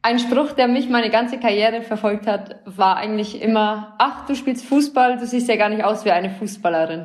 Ein Spruch, der mich meine ganze Karriere verfolgt hat, war eigentlich immer: Ach, du spielst Fußball, du siehst ja gar nicht aus wie eine Fußballerin.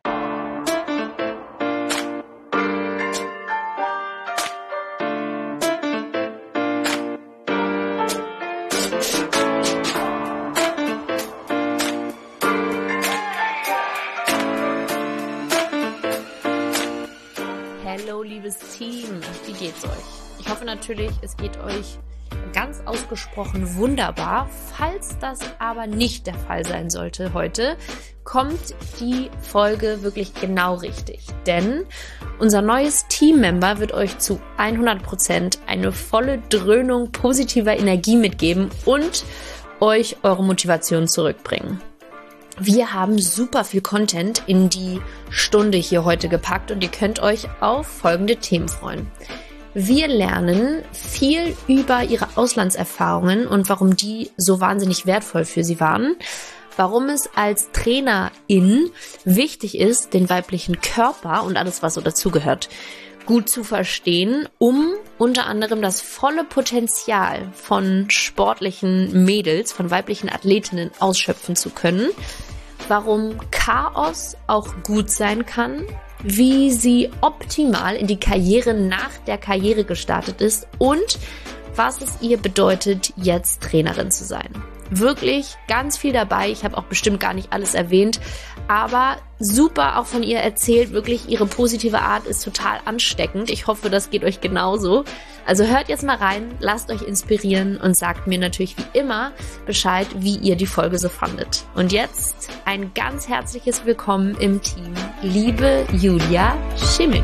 Hallo liebes Team, wie geht's euch? Ich hoffe natürlich, es geht euch ganz ausgesprochen wunderbar. Falls das aber nicht der Fall sein sollte heute, kommt die Folge wirklich genau richtig. Denn unser neues Teammember wird euch zu 100% eine volle Dröhnung positiver Energie mitgeben und euch eure Motivation zurückbringen. Wir haben super viel Content in die Stunde hier heute gepackt und ihr könnt euch auf folgende Themen freuen. Wir lernen viel über ihre Auslandserfahrungen und warum die so wahnsinnig wertvoll für sie waren. Warum es als Trainerin wichtig ist, den weiblichen Körper und alles, was so dazugehört, gut zu verstehen, um unter anderem das volle Potenzial von sportlichen Mädels, von weiblichen Athletinnen ausschöpfen zu können. Warum Chaos auch gut sein kann, wie sie optimal in die Karriere nach der Karriere gestartet ist und was es ihr bedeutet, jetzt Trainerin zu sein. Wirklich ganz viel dabei. Ich habe auch bestimmt gar nicht alles erwähnt, aber super auch von ihr erzählt. Wirklich ihre positive Art ist total ansteckend. Ich hoffe, das geht euch genauso. Also hört jetzt mal rein, lasst euch inspirieren und sagt mir natürlich wie immer Bescheid, wie ihr die Folge so fandet. Und jetzt ein ganz herzliches Willkommen im Team, liebe Julia Simic.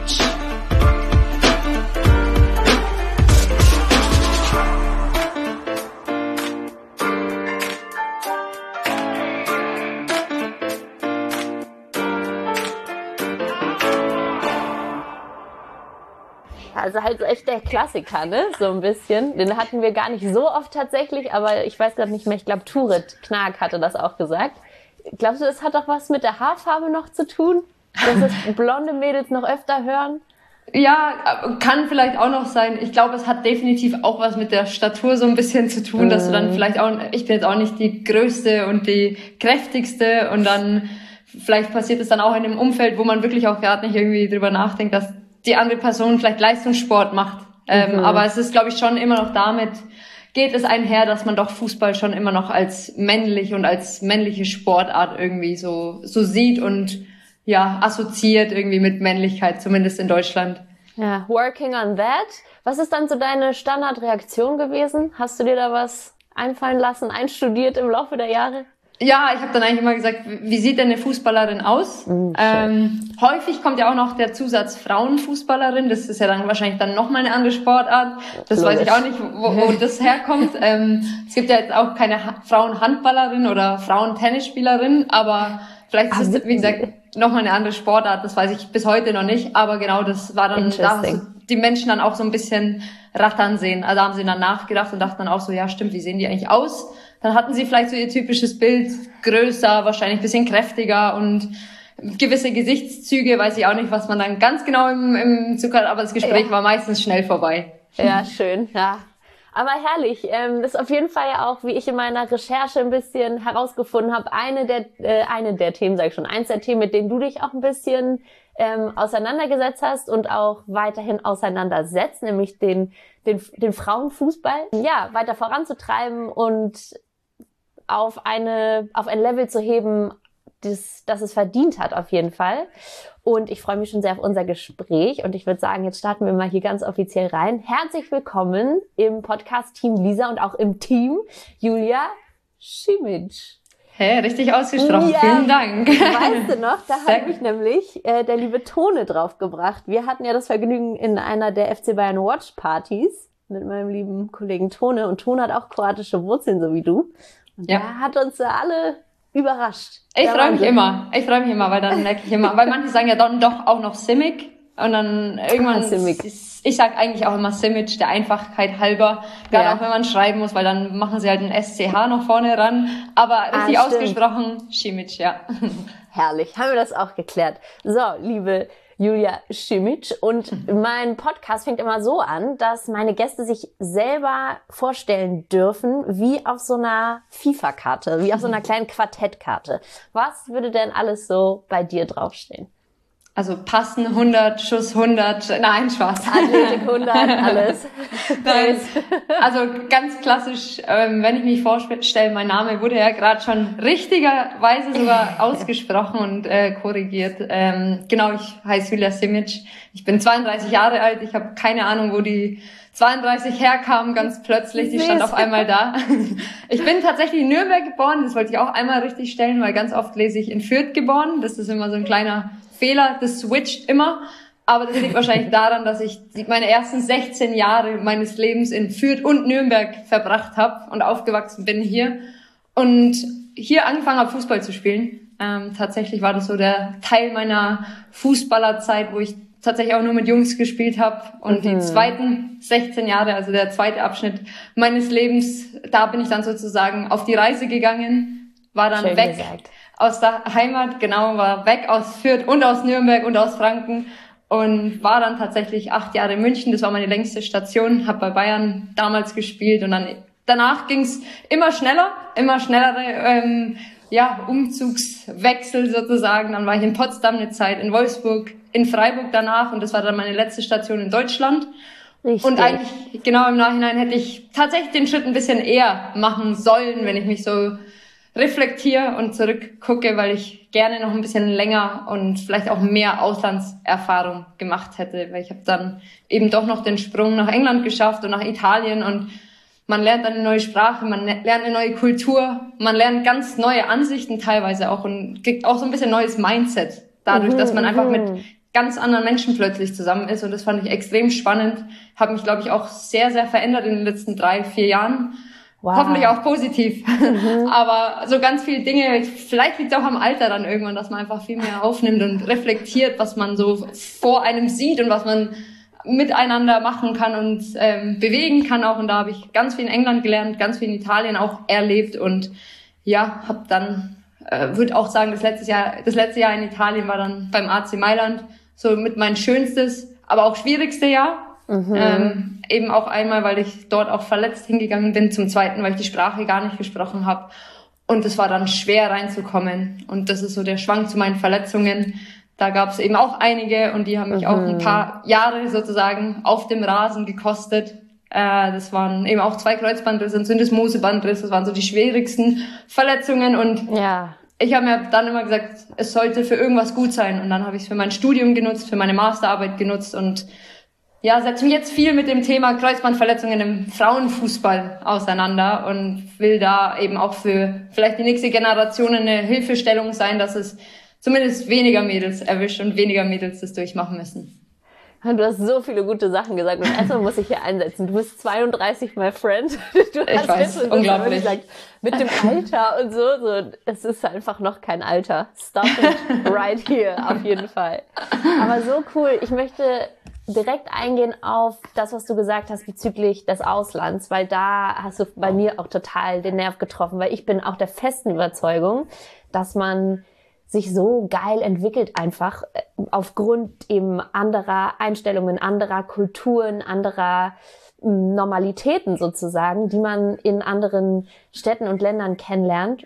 Also halt echt der Klassiker, ne? So ein bisschen. Den hatten wir gar nicht so oft tatsächlich, aber ich weiß gerade nicht mehr. Ich glaube, Turit Knag hatte das auch gesagt. Glaubst du, das hat doch was mit der Haarfarbe noch zu tun? Dass es blonde Mädels noch öfter hören? Ja, kann vielleicht auch noch sein. Ich glaube, es hat definitiv auch was mit der Statur so ein bisschen zu tun, dass du dann vielleicht auch, ich bin jetzt auch nicht die größte und die kräftigste und dann vielleicht passiert es dann auch in einem Umfeld, wo man wirklich auch gerade nicht irgendwie drüber nachdenkt, dass die andere Person vielleicht Leistungssport macht. Aber es ist, glaube ich, schon immer noch damit, geht es einher, dass man doch Fußball schon immer noch als männlich und als männliche Sportart irgendwie so sieht und ja, assoziiert irgendwie mit Männlichkeit, zumindest in Deutschland. Ja, working on that. Was ist dann so deine Standardreaktion gewesen? Hast du dir da was einfallen lassen, einstudiert im Laufe der Jahre? Ja, ich habe dann eigentlich immer gesagt, wie sieht denn eine Fußballerin aus? Häufig kommt ja auch noch der Zusatz Frauenfußballerin. Das ist ja dann wahrscheinlich dann nochmal eine andere Sportart. Das weiß ich auch nicht, wo das herkommt. Es gibt ja jetzt auch keine Frauenhandballerin oder Frauentennisspielerin, aber vielleicht ist es, wie gesagt, nochmal eine andere Sportart. Das weiß ich bis heute noch nicht. Aber genau, das war dann, da hast du die Menschen dann auch so ein bisschen rattern sehen. Also haben sie dann nachgedacht und dachten dann auch so, ja stimmt, wie sehen die eigentlich aus? Dann hatten sie vielleicht so ihr typisches Bild, größer, wahrscheinlich ein bisschen kräftiger und gewisse Gesichtszüge, weiß ich auch nicht, was man dann ganz genau im Zug hat, aber das Gespräch war meistens schnell vorbei. Ja, schön, ja. Aber herrlich, das ist auf jeden Fall ja auch, wie ich in meiner Recherche ein bisschen herausgefunden habe, eins der Themen, mit denen du dich auch ein bisschen auseinandergesetzt hast und auch weiterhin auseinandersetzt, nämlich den Frauenfußball, ja, weiter voranzutreiben und auf ein Level zu heben, das es verdient hat, auf jeden Fall. Und ich freue mich schon sehr auf unser Gespräch und ich würde sagen, jetzt starten wir mal hier ganz offiziell rein. Herzlich willkommen im Podcast-Team Lisa und auch im Team Julia Simic. Hey, richtig ausgesprochen. Ja, vielen Dank. Weißt du noch, da hat mich nämlich der liebe Tone draufgebracht. Wir hatten ja das Vergnügen in einer der FC Bayern Watch Partys mit meinem lieben Kollegen Tone und Tone hat auch kroatische Wurzeln, so wie du. Und der hat uns alle überrascht. Ich freue mich immer, weil dann merke ich immer, weil manche sagen ja dann doch auch noch Simic und dann irgendwann, ich sag eigentlich auch immer Simic, der Einfachheit halber, gerade auch wenn man schreiben muss, weil dann machen sie halt ein SCH noch vorne ran, aber richtig ausgesprochen, Simic, ja. Herrlich, haben wir das auch geklärt. So, liebe Julia Simic. Und mein Podcast fängt immer so an, dass meine Gäste sich selber vorstellen dürfen, wie auf so einer FIFA-Karte, wie auf so einer kleinen Quartettkarte. Was würde denn alles so bei dir draufstehen? Also Passen 100, Schuss 100, nein, Spaß. Athletik 100, alles. Nein, also ganz klassisch, wenn ich mich vorstelle, mein Name wurde ja gerade schon richtigerweise sogar ausgesprochen und korrigiert. Genau, ich heiße Julia Simic, ich bin 32 Jahre alt, ich habe keine Ahnung, wo die 32 herkam, ganz plötzlich, die stand auf einmal da. Ich bin tatsächlich in Nürnberg geboren, das wollte ich auch einmal richtig stellen, weil ganz oft lese ich in Fürth geboren, das ist immer so ein kleiner Fehler, das switcht immer, aber das liegt wahrscheinlich daran, dass ich meine ersten 16 Jahre meines Lebens in Fürth und Nürnberg verbracht habe und aufgewachsen bin hier und hier angefangen habe, Fußball zu spielen. Tatsächlich war das so der Teil meiner Fußballerzeit, wo ich tatsächlich auch nur mit Jungs gespielt habe und die zweiten 16 Jahre, also der zweite Abschnitt meines Lebens, da bin ich dann sozusagen auf die Reise gegangen, war dann Schön weg. gesagt. Aus der Heimat, genau, war weg aus Fürth und aus Nürnberg und aus Franken und war dann tatsächlich 8 Jahre in München. Das war meine längste Station, habe bei Bayern damals gespielt und dann danach ging's immer schnellere Umzugswechsel sozusagen. Dann war ich in Potsdam eine Zeit, in Wolfsburg, in Freiburg danach und das war dann meine letzte Station in Deutschland. Richtig. Und eigentlich genau im Nachhinein hätte ich tatsächlich den Schritt ein bisschen eher machen sollen, wenn ich mich so reflektiere und zurückgucke, weil ich gerne noch ein bisschen länger und vielleicht auch mehr Auslandserfahrung gemacht hätte, weil ich habe dann eben doch noch den Sprung nach England geschafft und nach Italien und man lernt eine neue Sprache, man lernt eine neue Kultur, man lernt ganz neue Ansichten teilweise auch und kriegt auch so ein bisschen neues Mindset dadurch, dass man einfach mit ganz anderen Menschen plötzlich zusammen ist und das fand ich extrem spannend, habe mich, glaube ich, auch sehr, sehr verändert in den letzten 3-4 Jahren. Wow. Hoffentlich auch positiv. Aber so ganz viele Dinge, vielleicht liegt es auch am Alter dann irgendwann, dass man einfach viel mehr aufnimmt und reflektiert, was man so vor einem sieht und was man miteinander machen kann und bewegen kann auch. Und da habe ich ganz viel in England gelernt, ganz viel in Italien auch erlebt und ja, habe dann, würde auch sagen, das letzte Jahr in Italien war dann beim AC Mailand so mit mein schönstes, aber auch schwierigste Jahr. Eben auch einmal, weil ich dort auch verletzt hingegangen bin, zum zweiten, weil ich die Sprache gar nicht gesprochen habe und es war dann schwer reinzukommen und das ist so der Schwank zu meinen Verletzungen. Da gab es eben auch einige und die haben mich auch ein paar Jahre sozusagen auf dem Rasen gekostet. Das waren eben auch 2 Kreuzbandrisse, ein Syndesmosebandriss, das waren so die schwierigsten Verletzungen und ich habe mir dann immer gesagt, es sollte für irgendwas gut sein und dann habe ich es für mein Studium genutzt, für meine Masterarbeit genutzt und ja, setze mich jetzt viel mit dem Thema Kreuzbandverletzungen im Frauenfußball auseinander und will da eben auch für vielleicht die nächste Generation eine Hilfestellung sein, dass es zumindest weniger Mädels erwischt und weniger Mädels das durchmachen müssen. Du hast so viele gute Sachen gesagt und erstmal muss ich hier einsetzen. Du bist 32, my friend. Ich weiß, unglaublich. Gesagt, mit dem Alter und so, es ist einfach noch kein Alter. Stop it right here, auf jeden Fall. Aber so cool. Ich möchte direkt eingehen auf das, was du gesagt hast bezüglich des Auslands, weil da hast du bei mir auch total den Nerv getroffen, weil ich bin auch der festen Überzeugung, dass man sich so geil entwickelt einfach aufgrund eben anderer Einstellungen, anderer Kulturen, anderer Normalitäten sozusagen, die man in anderen Städten und Ländern kennenlernt.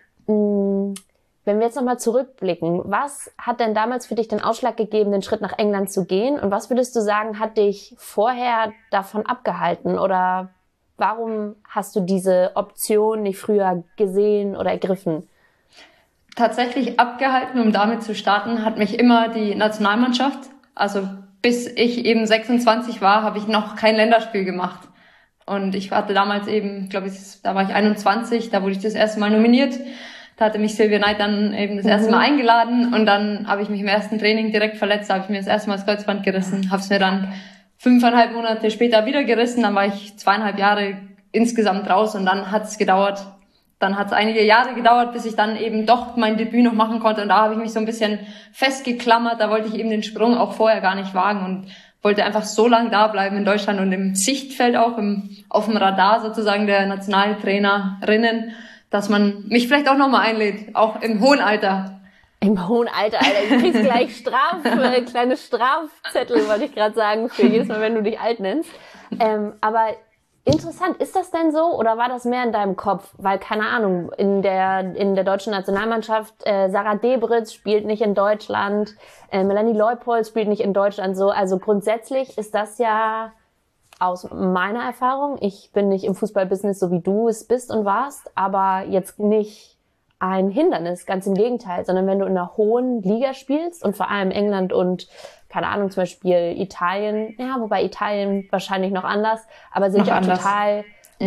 Wenn wir jetzt nochmal zurückblicken, was hat denn damals für dich den Ausschlag gegeben, den Schritt nach England zu gehen? Und was würdest du sagen, hat dich vorher davon abgehalten? Oder warum hast du diese Option nicht früher gesehen oder ergriffen? Tatsächlich abgehalten, um damit zu starten, hat mich immer die Nationalmannschaft. Also bis ich eben 26 war, habe ich noch kein Länderspiel gemacht. Und ich hatte damals eben, glaube ich, da war ich 21, da wurde ich das erste Mal nominiert. Da hatte mich Silvia Neid dann eben das erste Mal eingeladen und dann habe ich mich im ersten Training direkt verletzt, da habe ich mir das erste Mal das Kreuzband gerissen, habe es mir dann 5,5 Monate später wieder gerissen, dann war ich 2,5 Jahre insgesamt raus und dann hat es gedauert. Dann hat es einige Jahre gedauert, bis ich dann eben doch mein Debüt noch machen konnte und da habe ich mich so ein bisschen festgeklammert, da wollte ich eben den Sprung auch vorher gar nicht wagen und wollte einfach so lange da bleiben in Deutschland und im Sichtfeld auch, auf dem Radar sozusagen der Nationaltrainerinnen, dass man mich vielleicht auch nochmal einlädt, auch im hohen Alter. Im hohen Alter, Alter. Du kriegst gleich kleine Strafzettel, wollte ich gerade sagen, für jedes Mal, wenn du dich alt nennst. Aber interessant, ist das denn so oder war das mehr in deinem Kopf? Weil, keine Ahnung, in der deutschen Nationalmannschaft, Sarah Debritz spielt nicht in Deutschland, Melanie Leupolz spielt nicht in Deutschland so. Also grundsätzlich ist das ja aus meiner Erfahrung, ich bin nicht im Fußballbusiness so wie du es bist und warst, aber jetzt nicht ein Hindernis, ganz im Gegenteil, sondern wenn du in einer hohen Liga spielst und vor allem England und, keine Ahnung, zum Beispiel Italien, ja, wobei Italien wahrscheinlich noch anders, aber sind ja auch total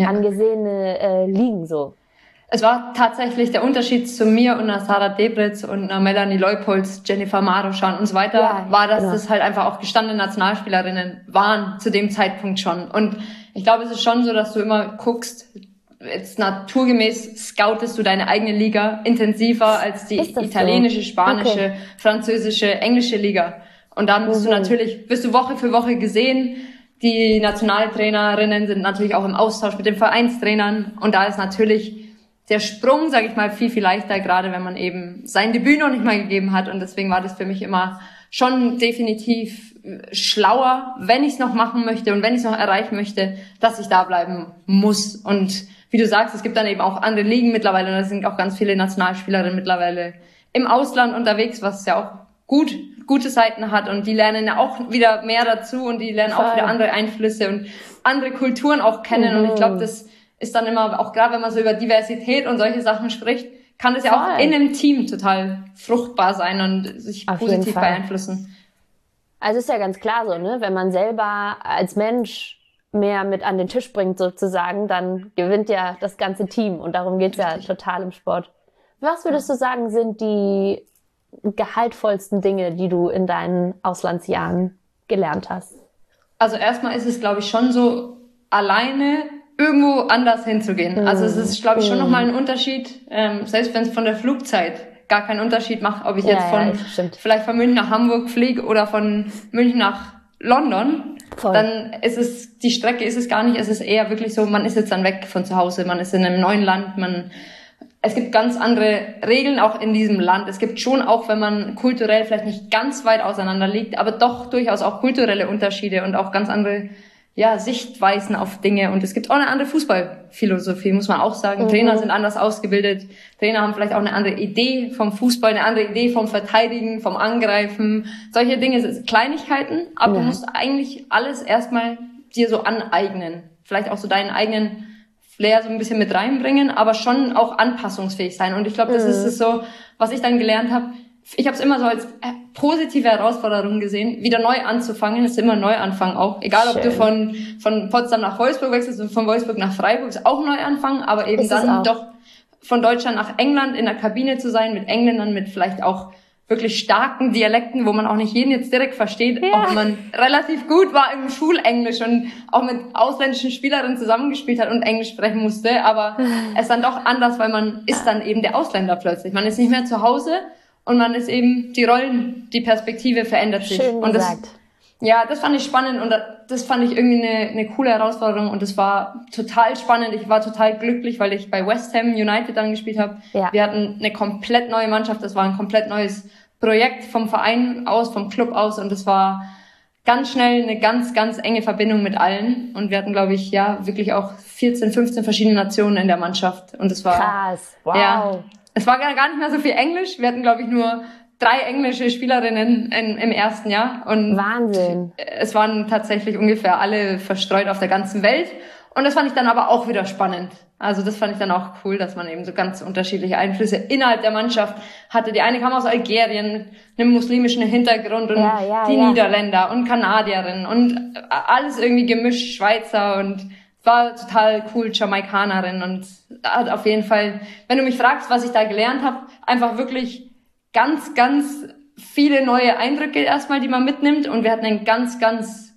angesehene Ligen so. Es war tatsächlich der Unterschied zu mir und einer Sarah Debritz und einer Melanie Leupolz, Jennifer Maruschan und so weiter, war, dass das halt einfach auch gestandene Nationalspielerinnen waren zu dem Zeitpunkt schon. Und ich glaube, es ist schon so, dass du immer guckst, jetzt naturgemäß scoutest du deine eigene Liga intensiver als die italienische, spanische, französische, englische Liga. Und dann bist du Woche für Woche gesehen. Die Nationaltrainerinnen sind natürlich auch im Austausch mit den Vereinstrainern. Und da ist natürlich der Sprung, sage ich mal, viel, viel leichter, gerade wenn man eben sein Debüt noch nicht mal gegeben hat. Und deswegen war das für mich immer schon definitiv schlauer, wenn ich es noch machen möchte und wenn ich es noch erreichen möchte, dass ich da bleiben muss. Und wie du sagst, es gibt dann eben auch andere Ligen mittlerweile und da sind auch ganz viele Nationalspielerinnen mittlerweile im Ausland unterwegs, was ja auch gute Seiten hat und die lernen ja auch wieder mehr dazu und die lernen auch wieder andere Einflüsse und andere Kulturen auch kennen und ich glaube, das ist dann immer, auch gerade wenn man so über Diversität und solche Sachen spricht, kann das ja auch in einem Team total fruchtbar sein und sich positiv beeinflussen. Also ist ja ganz klar so, ne, wenn man selber als Mensch mehr mit an den Tisch bringt sozusagen, dann gewinnt ja das ganze Team und darum geht's ja total im Sport. Was würdest du sagen, sind die gehaltvollsten Dinge, die du in deinen Auslandsjahren gelernt hast? Also erstmal ist es, glaube ich, schon so, alleine irgendwo anders hinzugehen. Also es ist, glaube ich, schon nochmal ein Unterschied, selbst wenn es von der Flugzeit gar keinen Unterschied macht, ob ich jetzt vielleicht von München nach Hamburg fliege oder von München nach London. Voll. Dann die Strecke ist es gar nicht, es ist eher wirklich so, man ist jetzt dann weg von zu Hause, man ist in einem neuen Land, es gibt ganz andere Regeln auch in diesem Land. Es gibt schon auch, wenn man kulturell vielleicht nicht ganz weit auseinander liegt, aber doch durchaus auch kulturelle Unterschiede und auch ganz andere Sichtweisen auf Dinge. Und es gibt auch eine andere Fußballphilosophie, muss man auch sagen. Trainer sind anders ausgebildet. Trainer haben vielleicht auch eine andere Idee vom Fußball, eine andere Idee vom Verteidigen, vom Angreifen. Solche Dinge sind Kleinigkeiten, aber du musst eigentlich alles erstmal dir so aneignen. Vielleicht auch so deinen eigenen Flair so ein bisschen mit reinbringen, aber schon auch anpassungsfähig sein. Und ich glaube, das ist es so, was ich dann gelernt habe. Ich habe es immer so als positive Herausforderung gesehen, wieder neu anzufangen. Es ist immer Neuanfang auch. Egal, ob du von Potsdam nach Wolfsburg wechselst und von Wolfsburg nach Freiburg, ist auch Neuanfang. Aber eben dann doch von Deutschland nach England in der Kabine zu sein, mit Engländern, mit vielleicht auch wirklich starken Dialekten, wo man auch nicht jeden jetzt direkt versteht, ob man relativ gut war im Schulenglisch und auch mit ausländischen Spielerinnen zusammengespielt hat und Englisch sprechen musste. Aber es ist dann doch anders, weil man ist dann eben der Ausländer plötzlich. Man ist nicht mehr zu Hause. Und man ist eben, die Rollen, die Perspektive verändert sich. Schön gesagt. Und das fand ich spannend und das fand ich irgendwie eine coole Herausforderung und das war total spannend. Ich war total glücklich, weil ich bei West Ham United dann gespielt habe. Ja. Wir hatten eine komplett neue Mannschaft, das war ein komplett neues Projekt vom Verein aus, vom Club aus und das war ganz schnell eine ganz, ganz enge Verbindung mit allen und wir hatten, glaube ich, wirklich auch 14, 15 verschiedene Nationen in der Mannschaft und das war krass, wow. Ja, es war gar nicht mehr so viel Englisch. Wir hatten, glaube ich, nur 3 englische Spielerinnen im ersten Jahr. Und Wahnsinn. Es waren tatsächlich ungefähr alle verstreut auf der ganzen Welt. Und das fand ich dann aber auch wieder spannend. Also das fand ich dann auch cool, dass man eben so ganz unterschiedliche Einflüsse innerhalb der Mannschaft hatte. Die eine kam aus Algerien mit einem muslimischen Hintergrund und die Niederländer und Kanadierin und alles irgendwie gemischt, Schweizer und war total cool, Jamaikanerin und hat auf jeden Fall, wenn du mich fragst, was ich da gelernt habe, einfach wirklich ganz, ganz viele neue Eindrücke erstmal, die man mitnimmt und wir hatten einen ganz, ganz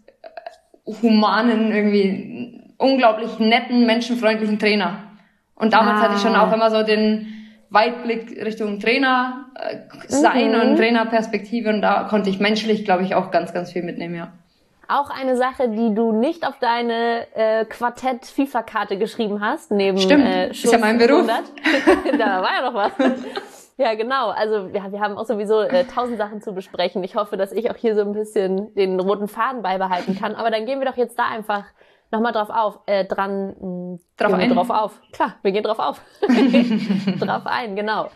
humanen, irgendwie unglaublich netten, menschenfreundlichen Trainer. Und damals hatte ich schon auch immer so den Weitblick Richtung Trainer sein und Trainerperspektive und da konnte ich menschlich, glaube ich, auch ganz, ganz viel mitnehmen, ja. Auch eine Sache, die du nicht auf deine Quartett-FIFA-Karte geschrieben hast, neben Stimmt, ist ja mein Beruf. Da war ja noch was. Ja, genau. Also wir haben auch sowieso 1000 Sachen zu besprechen. Ich hoffe, dass ich auch hier so ein bisschen den roten Faden beibehalten kann. Aber dann gehen wir doch jetzt da einfach nochmal drauf auf. Drauf auf. Klar, wir gehen drauf auf. Drauf ein, genau.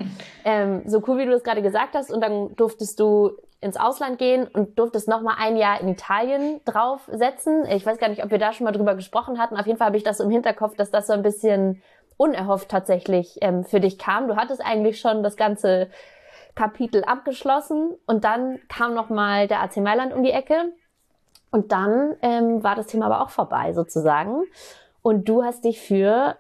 So cool, wie du das gerade gesagt hast. Und dann durftest du ins Ausland gehen und durftest nochmal ein Jahr in Italien draufsetzen. Ich weiß gar nicht, ob wir da schon mal drüber gesprochen hatten. Auf jeden Fall habe ich das so im Hinterkopf, dass das so ein bisschen unerhofft tatsächlich für dich kam. Du hattest eigentlich schon das ganze Kapitel abgeschlossen und dann kam nochmal der AC Mailand um die Ecke und dann war das Thema aber auch vorbei sozusagen. Und du hast dich für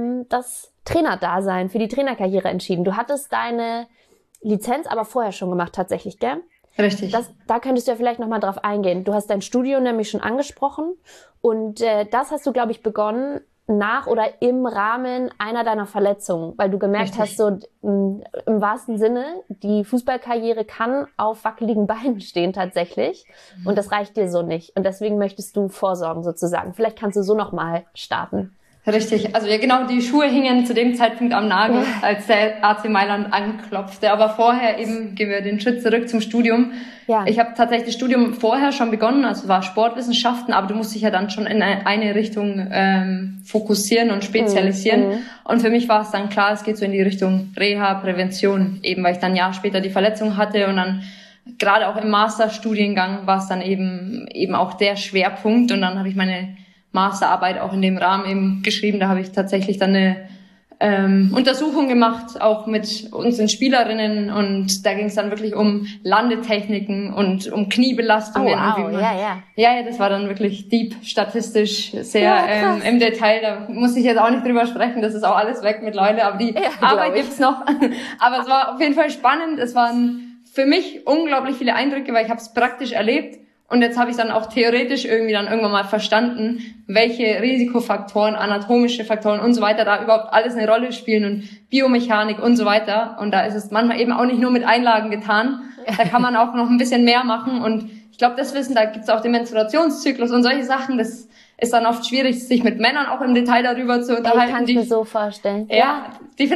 das Trainerdasein, für die Trainerkarriere entschieden. Du hattest deine Lizenz aber vorher schon gemacht tatsächlich, gell? Richtig. Da könntest du ja vielleicht nochmal drauf eingehen. Du hast dein Studium nämlich schon angesprochen und das hast du, glaube ich, begonnen nach oder im Rahmen einer deiner Verletzungen, weil du gemerkt hast, so im wahrsten Sinne, die Fußballkarriere kann auf wackeligen Beinen stehen tatsächlich und das reicht dir so nicht und deswegen möchtest du vorsorgen sozusagen. Vielleicht kannst du so nochmal starten. Richtig, also ja genau, die Schuhe hingen zu dem Zeitpunkt am Nagel, als der AC Mailand anklopfte. Aber vorher eben, gehen wir den Schritt zurück zum Studium. Ja. Ich habe tatsächlich das Studium vorher schon begonnen, also war Sportwissenschaften, aber du musst dich ja dann schon in eine Richtung fokussieren und spezialisieren. Und für mich war es dann klar, es geht so in die Richtung Reha, Prävention, eben weil ich dann ein Jahr später die Verletzung hatte und dann gerade auch im Masterstudiengang war es dann eben auch der Schwerpunkt und dann habe ich meine Masterarbeit auch in dem Rahmen eben geschrieben. Da habe ich tatsächlich dann eine Untersuchung gemacht, auch mit unseren Spielerinnen und da ging es dann wirklich um Landetechniken und um Kniebelastungen. Oh, wow. Ja, das war dann wirklich deep, statistisch sehr im Detail. Da muss ich jetzt auch nicht drüber sprechen, das ist auch alles weg mittlerweile, aber die Arbeit gibt's noch. Aber es war auf jeden Fall spannend. Es waren für mich unglaublich viele Eindrücke, weil ich habe es praktisch erlebt. Und jetzt habe ich dann auch theoretisch irgendwie dann irgendwann mal verstanden, welche Risikofaktoren, anatomische Faktoren und so weiter da überhaupt alles eine Rolle spielen und Biomechanik und so weiter. Und da ist es manchmal eben auch nicht nur mit Einlagen getan. Da kann man auch noch ein bisschen mehr machen. Und ich glaube, das Wissen, da gibt's auch den Menstruationszyklus und solche Sachen. Das ist dann oft schwierig, sich mit Männern auch im Detail darüber zu unterhalten. Ich kann es mir so vorstellen. Ja,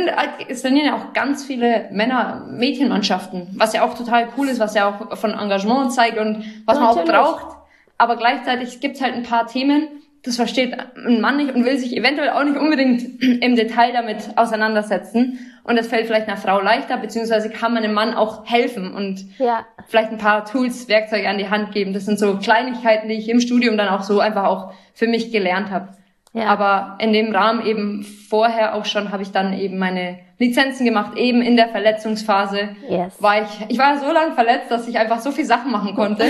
es trainieren ja auch ganz viele Männer-Mädchenmannschaften, was ja auch total cool ist, was ja auch von Engagement zeigt und was man auch braucht. Aber gleichzeitig gibt's halt ein paar Themen, das versteht ein Mann nicht und will sich eventuell auch nicht unbedingt im Detail damit auseinandersetzen. Und das fällt vielleicht einer Frau leichter, beziehungsweise kann man einem Mann auch helfen und vielleicht ein paar Tools, Werkzeuge an die Hand geben. Das sind so Kleinigkeiten, die ich im Studium dann auch so einfach auch für mich gelernt habe. Ja. Aber in dem Rahmen eben vorher auch schon habe ich dann eben meine Lizenzen gemacht, eben in der Verletzungsphase. Ich war so lange verletzt, dass ich einfach so viel Sachen machen konnte,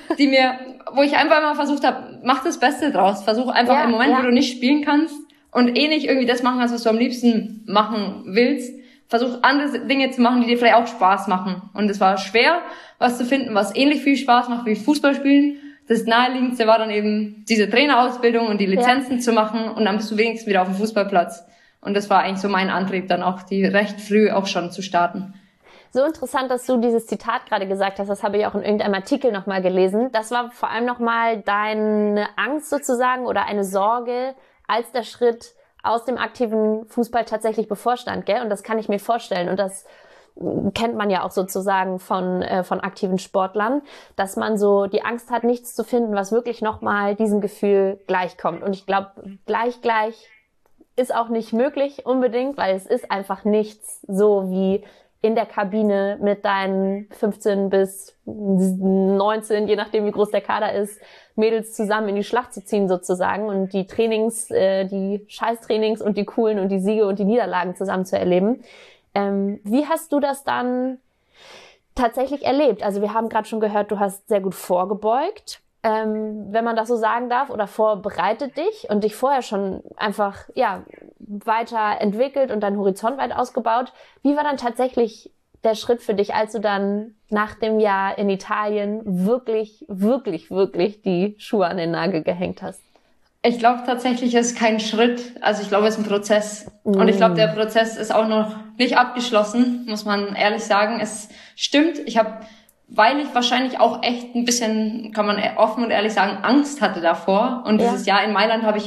wo ich einfach mal versucht habe, mach das Beste draus. Versuch einfach im Moment, wo du nicht spielen kannst und nicht irgendwie das machen kannst, was du am liebsten machen willst. Versuch andere Dinge zu machen, die dir vielleicht auch Spaß machen. Und es war schwer, was zu finden, was ähnlich viel Spaß macht wie Fußballspielen. Das Naheliegendste war dann eben diese Trainerausbildung und die Lizenzen zu machen und dann bist du wenigstens wieder auf dem Fußballplatz. Und das war eigentlich so mein Antrieb, dann auch die recht früh auch schon zu starten. So interessant, dass du dieses Zitat gerade gesagt hast, das habe ich auch in irgendeinem Artikel nochmal gelesen. Das war vor allem nochmal deine Angst sozusagen oder eine Sorge, als der Schritt aus dem aktiven Fußball tatsächlich bevorstand, gell? Und das kann ich mir vorstellen. Und das kennt man ja auch sozusagen von aktiven Sportlern, dass man so die Angst hat, nichts zu finden, was wirklich nochmal diesem Gefühl gleichkommt. Und ich glaube, gleich ist auch nicht möglich unbedingt, weil es ist einfach nichts so wie in der Kabine mit deinen 15 bis 19, je nachdem wie groß der Kader ist, Mädels zusammen in die Schlacht zu ziehen sozusagen und die Trainings, die Scheißtrainings und die coolen und die Siege und die Niederlagen zusammen zu erleben. Wie hast du das dann tatsächlich erlebt? Also wir haben gerade schon gehört, du hast sehr gut vorgebeugt, wenn man das so sagen darf, oder vorbereitet dich und dich vorher schon einfach weiterentwickelt und deinen Horizont weit ausgebaut. Wie war dann tatsächlich der Schritt für dich, als du dann nach dem Jahr in Italien wirklich, wirklich, wirklich die Schuhe an den Nagel gehängt hast? Ich glaube tatsächlich, es ist kein Schritt. Also ich glaube, es ist ein Prozess. Und ich glaube, der Prozess ist auch noch nicht abgeschlossen, muss man ehrlich sagen. Es stimmt, weil ich wahrscheinlich auch echt ein bisschen, kann man offen und ehrlich sagen, Angst hatte davor. Und dieses Jahr in Mailand habe ich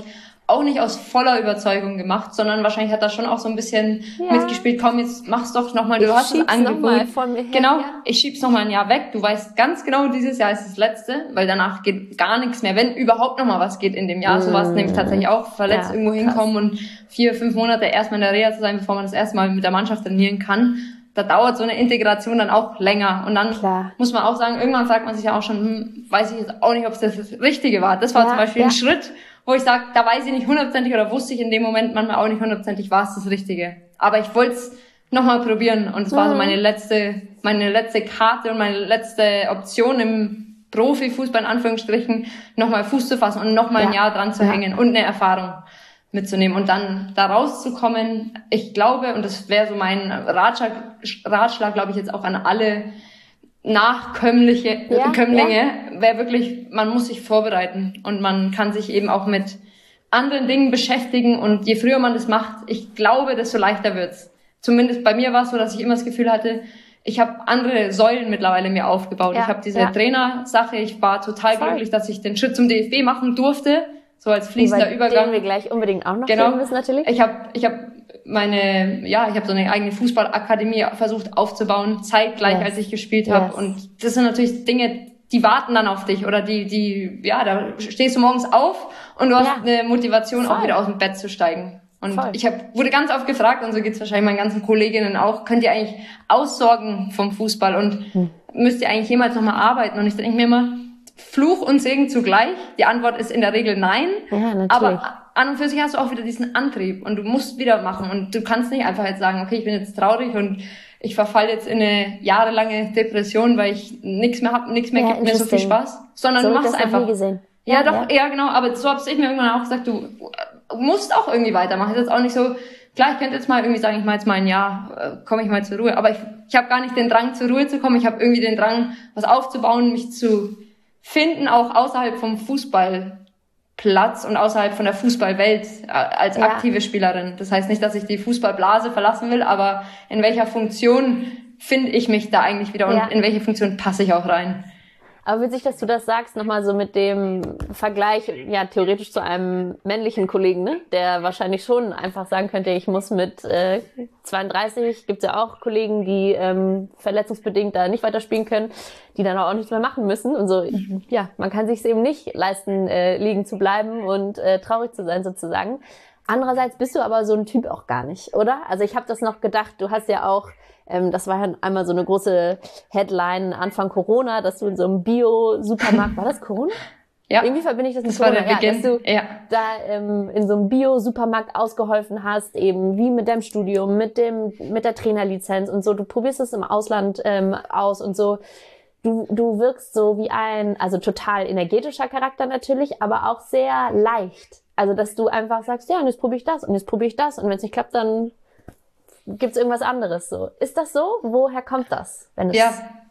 auch nicht aus voller Überzeugung gemacht, sondern wahrscheinlich hat da schon auch so ein bisschen mitgespielt, komm, jetzt mach's doch nochmal, du hast das Angebot. Genau, ich schieb's nochmal ein Jahr weg, du weißt ganz genau, dieses Jahr ist das letzte, weil danach geht gar nichts mehr, wenn überhaupt nochmal was geht in dem Jahr. So war es nämlich tatsächlich auch, verletzt irgendwo hinkommen und 4-5 Monate erstmal in der Reha zu sein, bevor man das erste Mal mit der Mannschaft trainieren kann. Da dauert so eine Integration dann auch länger. Und dann muss man auch sagen, irgendwann fragt man sich ja auch schon, weiß ich jetzt auch nicht, ob es das Richtige war. Das war zum Beispiel ein Schritt, wo ich sage, da weiß ich nicht hundertprozentig oder wusste ich in dem Moment manchmal auch nicht hundertprozentig, war es das Richtige. Aber ich wollte es nochmal probieren und es war so meine letzte Karte und meine letzte Option im Profifußball in Anführungsstrichen, nochmal Fuß zu fassen und nochmal ein Jahr dran zu hängen und eine Erfahrung mitzunehmen und dann da rauszukommen. Ich glaube, und das wäre so mein Ratschlag, glaube ich, jetzt auch an alle Kömmlinge, wäre wirklich, man muss sich vorbereiten und man kann sich eben auch mit anderen Dingen beschäftigen und je früher man das macht, ich glaube, desto leichter wird's. Zumindest bei mir war es so, dass ich immer das Gefühl hatte, ich habe andere Säulen mittlerweile mir aufgebaut. Ich habe diese Trainersache, ich war total glücklich, dass ich den Schritt zum DFB machen durfte, so als fließender Übergang. Den wir gleich unbedingt auch noch reden müssen natürlich. Ich habe so eine eigene Fußballakademie versucht aufzubauen, zeitgleich als ich gespielt habe. Und das sind natürlich Dinge, die warten dann auf dich oder da stehst du morgens auf und du hast eine Motivation, auch wieder aus dem Bett zu steigen. Und wurde ganz oft gefragt, und so geht's wahrscheinlich meinen ganzen Kolleginnen auch, könnt ihr eigentlich aussorgen vom Fußball und müsst ihr eigentlich jemals nochmal arbeiten? Und ich denke mir immer, Fluch und Segen zugleich. Die Antwort ist in der Regel nein. Ja, natürlich. Aber an und für sich hast du auch wieder diesen Antrieb und du musst wieder machen und du kannst nicht einfach jetzt sagen, okay, ich bin jetzt traurig und ich verfalle jetzt in eine jahrelange Depression, weil ich nichts mehr gibt mir so viel Spaß, sondern so, du machst einfach. Ja, genau, aber so hab's ich mir irgendwann auch gesagt, du musst auch irgendwie weitermachen. Das ist jetzt auch nicht so, klar, ich könnte jetzt mal irgendwie sagen, ich mache jetzt mal ein Jahr, komme ich mal zur Ruhe, aber ich habe gar nicht den Drang, zur Ruhe zu kommen, ich habe irgendwie den Drang, was aufzubauen, mich zu finden, auch außerhalb vom Fußballplatz und außerhalb von der Fußballwelt als aktive Spielerin. Das heißt nicht, dass ich die Fußballblase verlassen will, aber in welcher Funktion finde ich mich da eigentlich wieder und in welche Funktion passe ich auch rein? Aber witzig, dass du das sagst, nochmal so mit dem Vergleich, ja, theoretisch zu einem männlichen Kollegen, ne? Der wahrscheinlich schon einfach sagen könnte, ich muss mit 32, gibt's ja auch Kollegen, die verletzungsbedingt da nicht weiterspielen können, die dann auch nichts mehr machen müssen und so. Ja, man kann sich's eben nicht leisten, liegen zu bleiben und traurig zu sein sozusagen. Andererseits bist du aber so ein Typ auch gar nicht, oder? Also ich habe das noch gedacht, du hast ja auch das war ja einmal so eine große Headline Anfang Corona, dass du in so einem Bio-Supermarkt, war das Corona? Ja. Irgendwie verbinde ich das mit Corona. War der Beginn. Dass du da in so einem Bio-Supermarkt ausgeholfen hast, eben wie mit deinem Studium, mit der Trainerlizenz und so. Du probierst es im Ausland aus und so. Du wirkst so wie also total energetischer Charakter natürlich, aber auch sehr leicht. Also, dass du einfach sagst, ja, und jetzt probiere ich das und jetzt probiere ich das und wenn es nicht klappt, dann gibt's irgendwas anderes so. Ist das so? Woher kommt das? Wenn es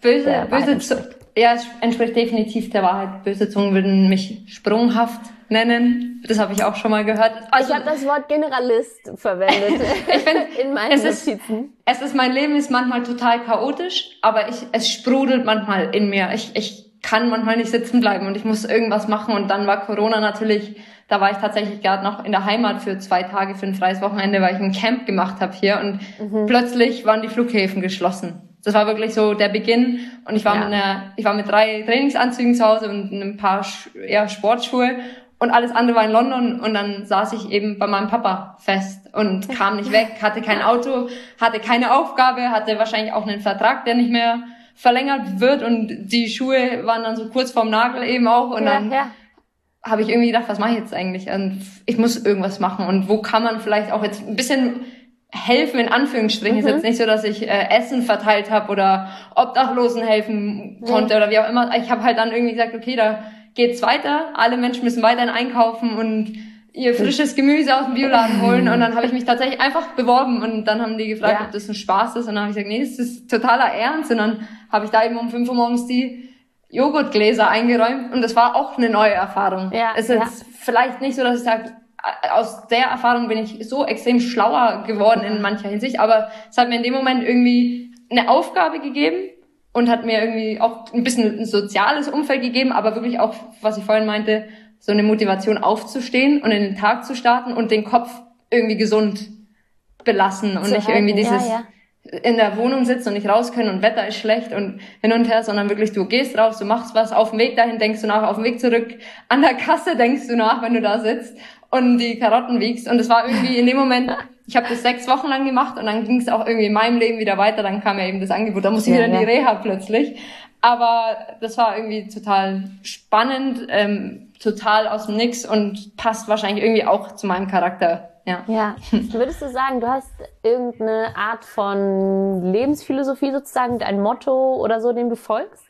es entspricht definitiv der Wahrheit. Böse Zungen würden mich sprunghaft nennen. Das habe ich auch schon mal gehört. Also, ich habe das Wort Generalist verwendet. Ich finde, in meinen Notizen. Mein Leben ist manchmal total chaotisch, aber es sprudelt manchmal in mir. Ich kann manchmal nicht sitzen bleiben und ich muss irgendwas machen und dann war Corona natürlich. Da war ich tatsächlich gerade noch in der Heimat für 2 Tage für ein freies Wochenende, weil ich ein Camp gemacht habe hier und plötzlich waren die Flughäfen geschlossen. Das war wirklich so der Beginn und ich war mit 3 Trainingsanzügen zu Hause und ein paar Sportschuhe und alles andere war in London und dann saß ich eben bei meinem Papa fest und kam nicht weg, hatte kein Auto, hatte keine Aufgabe, hatte wahrscheinlich auch einen Vertrag, der nicht mehr verlängert wird und die Schuhe waren dann so kurz vorm Nagel eben auch und dann habe ich irgendwie gedacht, was mache ich jetzt eigentlich? Und ich muss irgendwas machen. Und wo kann man vielleicht auch jetzt ein bisschen helfen, in Anführungsstrichen. Ist jetzt nicht so, dass ich Essen verteilt habe oder Obdachlosen helfen konnte oder wie auch immer. Ich habe halt dann irgendwie gesagt, okay, da geht's weiter. Alle Menschen müssen weiterhin einkaufen und ihr frisches Gemüse aus dem Bioladen holen. Und dann habe ich mich tatsächlich einfach beworben. Und dann haben die gefragt, ob das ein Spaß ist. Und dann habe ich gesagt, nee, das ist totaler Ernst. Und dann habe ich da eben um 5 Uhr morgens die Joghurtgläser eingeräumt und das war auch eine neue Erfahrung. Es ist jetzt vielleicht nicht so, dass ich sage, aus der Erfahrung bin ich so extrem schlauer geworden in mancher Hinsicht, aber es hat mir in dem Moment irgendwie eine Aufgabe gegeben und hat mir irgendwie auch ein bisschen ein soziales Umfeld gegeben, aber wirklich auch, was ich vorhin meinte, so eine Motivation aufzustehen und in den Tag zu starten und den Kopf irgendwie gesund belassen und nicht irgendwie dieses in der Wohnung sitzen und nicht raus können und Wetter ist schlecht und hin und her, sondern wirklich du gehst raus, du machst was, auf dem Weg dahin denkst du nach, auf dem Weg zurück an der Kasse denkst du nach, wenn du da sitzt und die Karotten wiegst. Und es war irgendwie in dem Moment, ich habe das 6 Wochen lang gemacht und dann ging es auch irgendwie in meinem Leben wieder weiter, dann kam ja eben das Angebot, da musste ich wieder in die Reha plötzlich. Aber das war irgendwie total spannend, total aus dem Nix und passt wahrscheinlich irgendwie auch zu meinem Charakter. Ja. Würdest du sagen, du hast irgendeine Art von Lebensphilosophie sozusagen, ein Motto oder so, dem du folgst?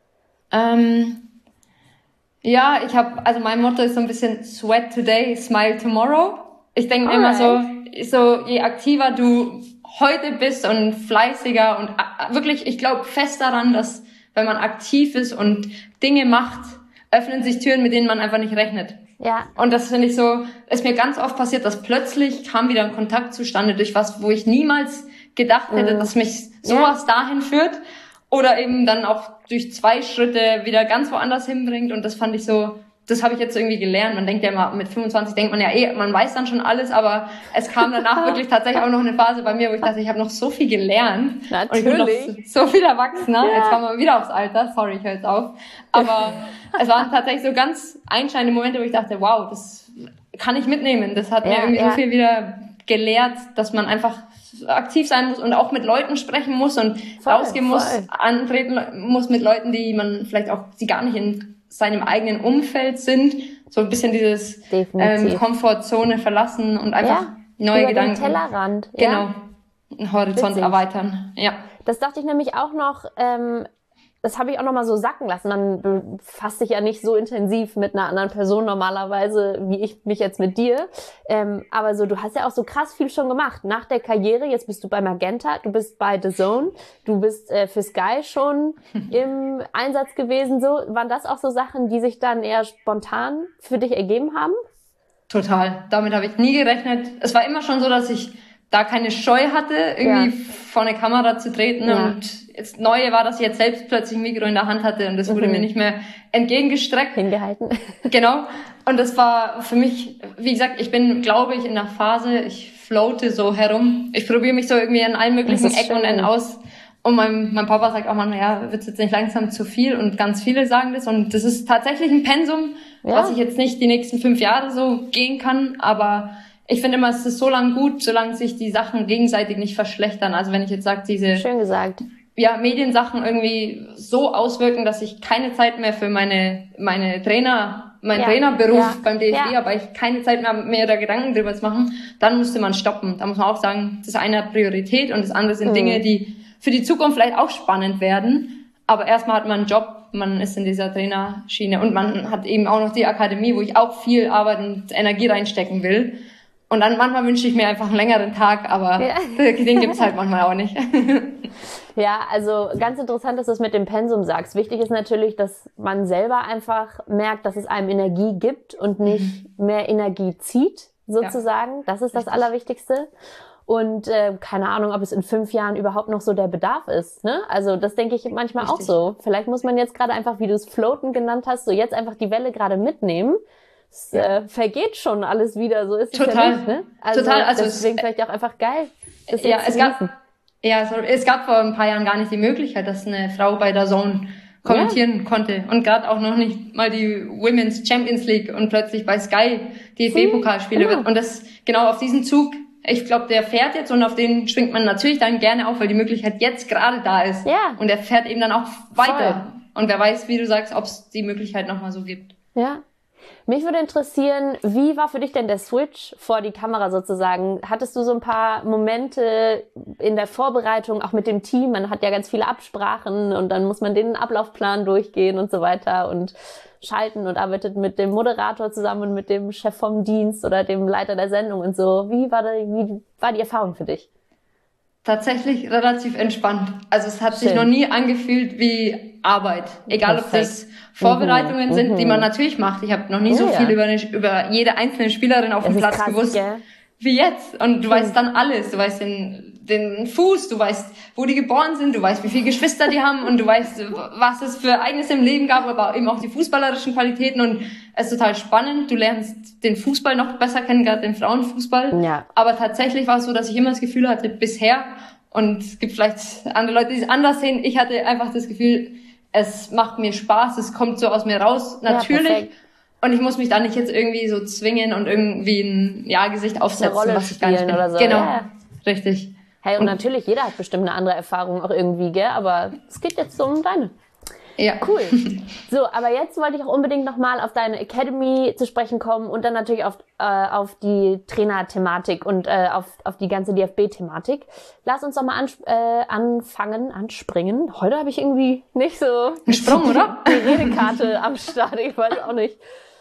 Ja, also mein Motto ist so ein bisschen Sweat today, smile tomorrow. Ich denke immer so, je aktiver du heute bist und fleißiger und wirklich, ich glaube fest daran, dass wenn man aktiv ist und Dinge macht, öffnen sich Türen, mit denen man einfach nicht rechnet. Ja. Und das finde ich so, ist mir ganz oft passiert, dass plötzlich kam wieder ein Kontakt zustande durch was, wo ich niemals gedacht hätte, dass mich sowas dahin führt oder eben dann auch durch 2 Schritte wieder ganz woanders hinbringt. Und das fand ich so, das habe ich jetzt irgendwie gelernt. Man denkt ja immer, mit 25 denkt man ja man weiß dann schon alles, aber es kam danach wirklich tatsächlich auch noch eine Phase bei mir, wo ich dachte, ich habe noch so viel gelernt. Natürlich. Und ich bin noch so viel erwachsener. Ja. Jetzt kommen wir wieder aufs Alter. Sorry, ich höre jetzt auf. Aber es waren tatsächlich so ganz einschneidende Momente, wo ich dachte, wow, das kann ich mitnehmen. Das hat mir irgendwie so viel wieder gelehrt, dass man einfach aktiv sein muss und auch mit Leuten sprechen muss und rausgehen muss, antreten muss mit Leuten, die man vielleicht auch, die gar nicht in seinem eigenen Umfeld sind, so ein bisschen dieses Komfortzone verlassen und einfach neue Gedanken. Den Tellerrand. Genau, einen Horizont erweitern. Ja. Das dachte ich nämlich auch noch, das habe ich auch noch mal so sacken lassen. Man befasst sich ja nicht so intensiv mit einer anderen Person normalerweise, wie ich mich jetzt mit dir. Aber so, du hast ja auch so krass viel schon gemacht. Nach der Karriere, jetzt bist du bei Magenta, du bist bei The Zone, du bist für Sky schon im Einsatz gewesen. So, waren das auch so Sachen, die sich dann eher spontan für dich ergeben haben? Total. Damit habe ich nie gerechnet. Es war immer schon so, dass ich da keine Scheu hatte, irgendwie vor eine Kamera zu treten. Und das Neue war, dass ich jetzt selbst plötzlich ein Mikro in der Hand hatte und das wurde mir nicht mehr entgegengestreckt. Hingehalten. Genau. Und das war für mich, wie gesagt, ich bin, glaube ich, in der Phase, ich floate so herum. Ich probiere mich so irgendwie an allen möglichen Ecken und Enden aus. Und mein Papa sagt auch manchmal, ja, wird's jetzt nicht langsam zu viel? Und ganz viele sagen das. Und das ist tatsächlich ein Pensum, was ich jetzt nicht die nächsten 5 Jahre so gehen kann, aber ich finde immer, es ist so lang gut, solange sich die Sachen gegenseitig nicht verschlechtern. Also wenn ich jetzt sage, diese schön gesagt. Mediensachen irgendwie so auswirken, dass ich keine Zeit mehr für meinen Trainerberuf beim DFB habe, weil ich keine Zeit mehr da Gedanken drüber zu machen, dann müsste man stoppen. Da muss man auch sagen, das eine hat Priorität und das andere sind Dinge, die für die Zukunft vielleicht auch spannend werden. Aber erstmal hat man einen Job, man ist in dieser Trainerschiene und man hat eben auch noch die Akademie, wo ich auch viel Arbeit und Energie reinstecken will. Und dann manchmal wünsche ich mir einfach einen längeren Tag, aber den gibt's halt manchmal auch nicht. Ja, also ganz interessant, dass du es mit dem Pensum sagst. Wichtig ist natürlich, dass man selber einfach merkt, dass es einem Energie gibt und nicht mehr Energie zieht, sozusagen. Ja. Das ist das Allerwichtigste. Und keine Ahnung, ob es in 5 Jahren überhaupt noch so der Bedarf ist. Ne? Also das denke ich manchmal auch so. Vielleicht muss man jetzt gerade einfach, wie du es Floaten genannt hast, so jetzt einfach die Welle gerade mitnehmen. Es vergeht schon alles wieder, so ist es ja nicht, ne? Also deswegen vielleicht auch einfach geil. Es gab vor ein paar Jahren gar nicht die Möglichkeit, dass eine Frau bei der Zone kommentieren konnte und gerade auch noch nicht mal die Women's Champions League und plötzlich bei Sky DFB-Pokalspiele wird. Und das genau auf diesen Zug, ich glaube, der fährt jetzt und auf den schwingt man natürlich dann gerne auf, weil die Möglichkeit jetzt gerade da ist. Ja. Und der fährt eben dann auch weiter. Voll. Und wer weiß, wie du sagst, ob es die Möglichkeit nochmal so gibt. Ja. Mich würde interessieren, wie war für dich denn der Switch vor die Kamera sozusagen? Hattest du so ein paar Momente in der Vorbereitung, auch mit dem Team? Man hat ja ganz viele Absprachen und dann muss man den Ablaufplan durchgehen und so weiter und schalten und arbeitet mit dem Moderator zusammen und mit dem Chef vom Dienst oder dem Leiter der Sendung und so. Wie war die Erfahrung für dich? Tatsächlich relativ entspannt. Also es hat sich noch nie angefühlt wie Arbeit. Egal, ob das Vorbereitungen sind, die man natürlich macht. Ich habe noch nie so viel über jede einzelne Spielerin auf dem Platz gewusst. wie jetzt. Und du weißt dann alles. Du weißt den Fuß, du weißt, wo die geboren sind, du weißt, wie viele Geschwister die haben und du weißt, was es für Ereignisse im Leben gab, aber eben auch die fußballerischen Qualitäten und es ist total spannend. Du lernst den Fußball noch besser kennen, gerade den Frauenfußball. Ja. Aber tatsächlich war es so, dass ich immer das Gefühl hatte, bisher, und es gibt vielleicht andere Leute, die es anders sehen, ich hatte einfach das Gefühl, es macht mir Spaß, es kommt so aus mir raus, natürlich. Ja, und ich muss mich da nicht jetzt irgendwie so zwingen und irgendwie ein Gesicht aufsetzen, eine Rolle was ich gar nicht bin. oder so. Genau, Ja. richtig. Hey, und natürlich, jeder hat bestimmt eine andere Erfahrung auch irgendwie, gell? Aber es geht jetzt so um deine. Ja. Cool. So, aber jetzt wollte ich auch unbedingt nochmal auf deine Academy zu sprechen kommen und dann natürlich auf die Trainer-Thematik und auf die ganze DFB-Thematik. Lass uns doch mal anspringen. Heute habe ich irgendwie nicht so Ein Sprung, oder? die Redekarte am Start, ich weiß auch nicht.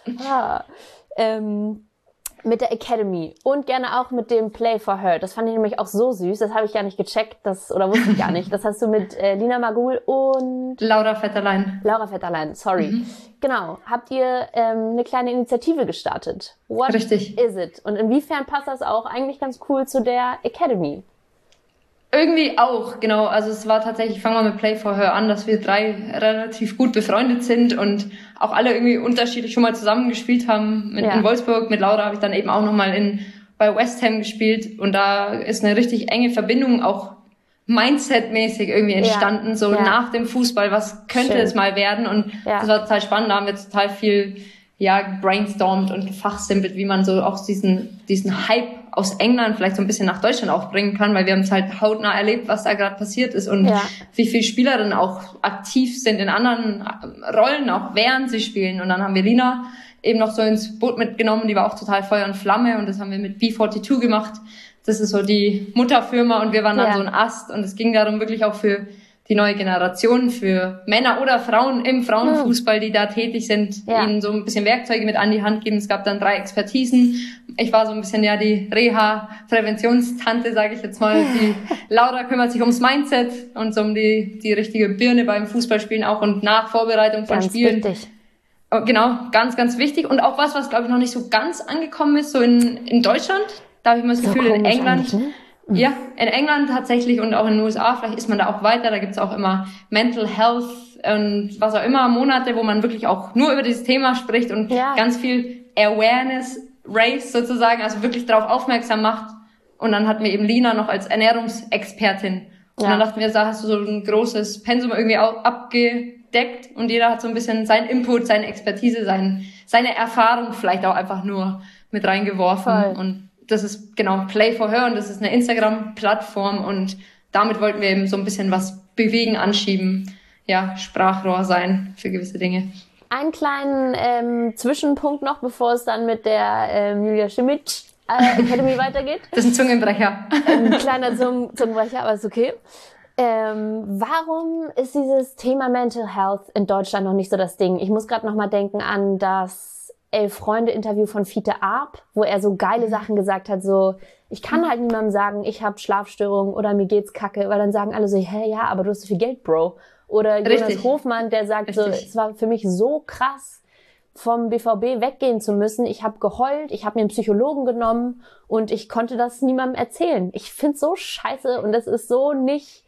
Mit der Academy und gerne auch mit dem Play for Her. Das fand ich nämlich auch so süß. Das habe ich gar nicht gecheckt, oder wusste ich gar nicht. Das hast du mit Lina Magul und Laura Vetterlein. Sorry. Genau. Habt ihr eine kleine Initiative gestartet? What Richtig. is it? Und inwiefern passt das auch eigentlich ganz cool zu der Academy? Irgendwie auch, genau. Also es war tatsächlich, fangen wir mit Play for Her an, dass wir 3 relativ gut befreundet sind und auch alle irgendwie unterschiedlich schon mal zusammengespielt haben. In Wolfsburg, mit Laura habe ich dann eben auch nochmal bei West Ham gespielt und da ist eine richtig enge Verbindung auch Mindset-mäßig irgendwie entstanden, nach dem Fußball, was könnte es mal werden, und das war total spannend, da haben wir total viel brainstormt und gefachsimpelt, wie man so auch diesen Hype aus England vielleicht so ein bisschen nach Deutschland auch bringen kann, weil wir haben es halt hautnah erlebt, was da gerade passiert ist und wie viele Spielerinnen auch aktiv sind in anderen Rollen, auch während sie spielen. Und dann haben wir Lina eben noch so ins Boot mitgenommen, die war auch total Feuer und Flamme, und das haben wir mit B42 gemacht. Das ist so die Mutterfirma und wir waren dann so ein Ast, und es ging darum, wirklich auch für die neue Generation, für Männer oder Frauen im Frauenfußball, die da tätig sind, ihnen so ein bisschen Werkzeuge mit an die Hand geben. Es gab dann 3 Expertisen. Ich war so ein bisschen die Reha-Präventionstante, sage ich jetzt mal. Die Laura kümmert sich ums Mindset und so um die richtige Birne beim Fußballspielen auch und nach Vorbereitung von Spielen. Ganz wichtig. Genau, ganz, ganz wichtig. Und auch was glaube ich noch nicht so ganz angekommen ist, so in Deutschland. Da habe ich immer das Gefühl, in England... Ja, in England tatsächlich und auch in den USA, vielleicht ist man da auch weiter, da gibt's auch immer Mental Health und was auch immer, Monate, wo man wirklich auch nur über dieses Thema spricht und ganz viel Awareness raise sozusagen, also wirklich darauf aufmerksam macht. Und dann hatten wir eben Lina noch als Ernährungsexpertin. Und dann dachten wir, da hast du so ein großes Pensum irgendwie auch abgedeckt und jeder hat so ein bisschen seinen Input, seine Expertise, seine Erfahrung vielleicht auch einfach nur mit reingeworfen. Voll. Und das ist genau Play for Her und das ist eine Instagram-Plattform und damit wollten wir eben so ein bisschen was bewegen, anschieben, Sprachrohr sein für gewisse Dinge. Einen kleinen Zwischenpunkt noch, bevor es dann mit der Julia Schmidt Academy weitergeht. Das ist ein Zungenbrecher. Ein kleiner Zungenbrecher, aber ist okay. Warum ist dieses Thema Mental Health in Deutschland noch nicht so das Ding? Ich muss gerade noch mal denken an das 11-Freunde-Interview von Fiete Arp, wo er so geile Sachen gesagt hat, so, ich kann halt niemandem sagen, ich habe Schlafstörungen oder mir geht's kacke, weil dann sagen alle so, hey, ja, aber du hast so viel Geld, Bro. Oder Jonas Hofmann, der sagt so, es war für mich so krass, vom BVB weggehen zu müssen. Ich habe geheult, ich habe mir einen Psychologen genommen und ich konnte das niemandem erzählen. Ich find's so scheiße und das ist so nicht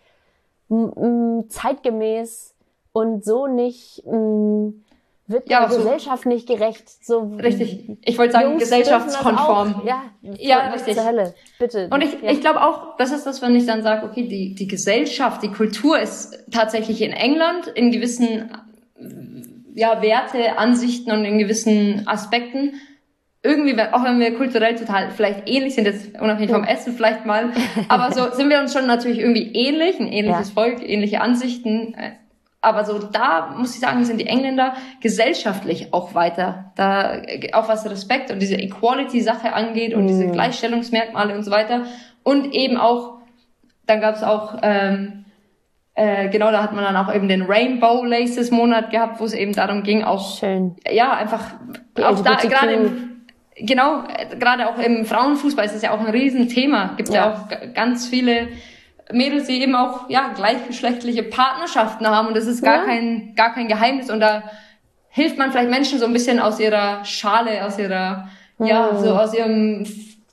zeitgemäß und so nicht... wird der Gesellschaft nicht gerecht. So richtig. Ich wollte sagen, Jungs gesellschaftskonform. Richtig. Zur Hölle. Bitte. Und ich glaube auch, das ist das, wenn ich dann sage, okay, die Gesellschaft, die Kultur ist tatsächlich in England in gewissen Werte, Ansichten und in gewissen Aspekten irgendwie, auch wenn wir kulturell total vielleicht ähnlich sind, jetzt unabhängig vom Essen vielleicht mal, aber so sind wir uns schon natürlich irgendwie ähnlich, ein ähnliches Volk, ähnliche Ansichten. Aber so da, muss ich sagen, sind die Engländer gesellschaftlich auch weiter. Da, auch was Respekt und diese Equality-Sache angeht und diese Gleichstellungsmerkmale und so weiter. Und eben auch, dann gab's auch, da hat man dann auch eben den Rainbow Laces Monat gehabt, wo es eben darum ging, auch, einfach, auch da, gerade auch im Frauenfußball ist das ja auch ein Riesenthema. Gibt ja auch ganz viele Mädels, die eben auch gleichgeschlechtliche Partnerschaften haben und das ist gar kein Geheimnis und da hilft man vielleicht Menschen so ein bisschen aus ihrer Schale, aus ihrer so aus ihrem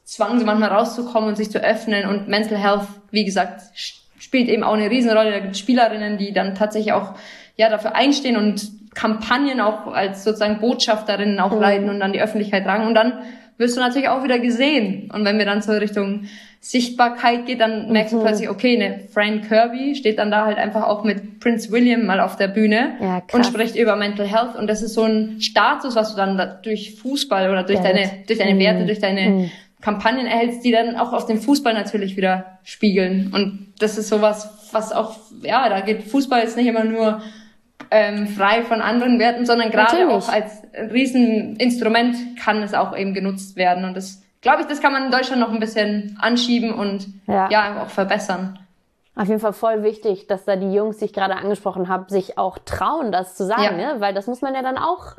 Zwang, so manchmal rauszukommen und sich zu öffnen. Und Mental Health, wie gesagt, spielt eben auch eine Riesenrolle. Da gibt es Spielerinnen, die dann tatsächlich auch dafür einstehen und Kampagnen auch als sozusagen Botschafterinnen auch leiten und dann die Öffentlichkeit tragen. Und dann wirst du natürlich auch wieder gesehen. Und wenn wir dann so Richtung Sichtbarkeit geht, dann merkst du plötzlich, okay, eine Fran Kirby steht dann da halt einfach auch mit Prince William mal auf der Bühne und spricht über Mental Health. Und das ist so ein Status, was du dann durch Fußball oder durch deine Werte, durch deine Kampagnen erhältst, die dann auch auf den Fußball natürlich wieder spiegeln. Und das ist sowas, was auch, da geht Fußball jetzt nicht immer nur frei von anderen Werten, sondern gerade auch als Rieseninstrument kann es auch eben genutzt werden. Und das, glaube ich, das kann man in Deutschland noch ein bisschen anschieben und auch verbessern. Auf jeden Fall voll wichtig, dass da die Jungs, die ich gerade angesprochen habe, sich auch trauen, das zu sagen, ne? Weil das muss man ja dann auch